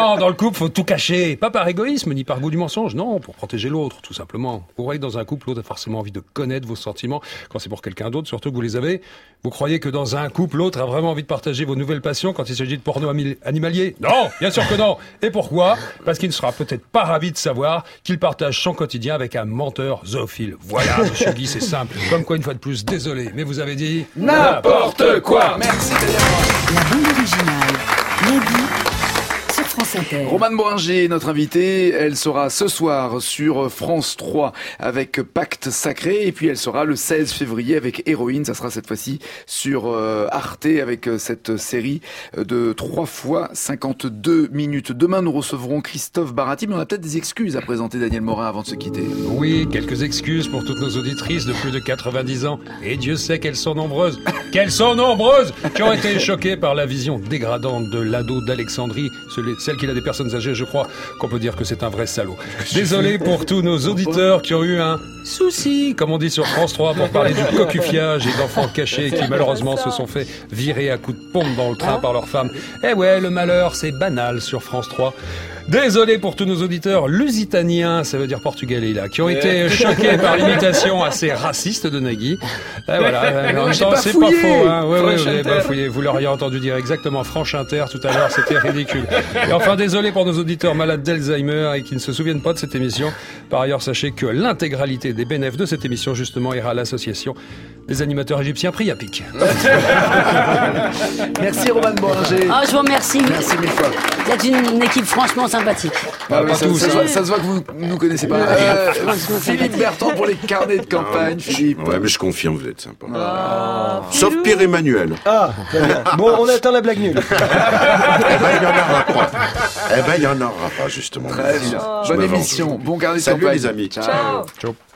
couple, faut tout cacher. Pas par égoïsme, ni par goût du mensonge. Non, pour protéger l'autre, tout simplement. Vous croyez que dans un couple, l'autre a forcément envie de connaître vos sentiments quand c'est pour quelqu'un d'autre, surtout que vous les avez. Vous croyez que dans un couple, l'autre a vraiment envie de partager vos nouvelles passions quand il s'agit de porno animalier? Non, bien sûr que non. Et pourquoi? Parce qu'il ne sera peut-être pas ravi de savoir qu'il partage son quotidien avec un menteur zoophile. Voilà, monsieur Guy, c'est simple. Comme quoi, une fois de plus, désolé, mais vous avez dit n'importe quoi. Merci. La bande originale. Nagui sur France Inter. Romane Bohringer est notre invitée. Elle sera ce soir sur France trois avec Pacte Sacré. Et puis elle sera le seize février avec Héroïne. Ça sera cette fois-ci sur euh, Arte avec euh, cette série de trois fois cinquante-deux minutes. Demain, nous recevrons Christophe Barati. Mais on a peut-être des excuses à présenter, Daniel Morin, avant de se quitter. Oui, quelques excuses pour toutes nos auditrices de plus de quatre-vingt-dix ans. Et Dieu sait qu'elles sont nombreuses. Qu'elles sont nombreuses qui ont été choquées par la vision dégradante de l'ado d'Alexandrie, celle qui a des personnes âgées, je crois qu'on peut dire que c'est un vrai salaud. Désolé pour tous nos auditeurs qui ont eu un souci, comme on dit sur France trois, pour parler du cocufiage et d'enfants cachés qui malheureusement se sont fait virer à coups de pompe dans le train par leurs femmes. Eh ouais, le malheur, c'est banal sur France trois. Désolé pour tous nos auditeurs lusitaniens, ça veut dire portugais là, qui ont été choqués par l'imitation assez raciste de Nagui. Et voilà, en même temps, c'est pas faux, hein. Oui, oui, vous n'avez pas fouillé. Vous l'auriez entendu dire exactement Franche Inter tout à l'heure, c'était ridicule. Et enfin, désolé pour nos auditeurs malades d'Alzheimer et qui ne se souviennent pas de cette émission. Par ailleurs, sachez que l'intégralité des bénéfices de cette émission, justement, ira à l'association des animateurs égyptiens Priapic. Merci Romane Bohringer. Ah, je vous remercie. Merci mille fois. Vous êtes une équipe franchement sympathique. Ah, oui, ça, ça, ça, ça se voit que vous ne nous connaissez pas. Euh, Philippe Bertrand pour les carnets de campagne. Philippe. Ouais, mais je confirme, vous êtes sympa. Ah, sauf Pierre-Emmanuel. Ah, bon, on attend la blague nulle. Eh ben, il n'y en aura pas. Eh ben, il n'y en aura pas, justement. Très bien. Je Bonne me venge. émission. Bon carnet de Salut campagne. les amis. Ciao. Ciao.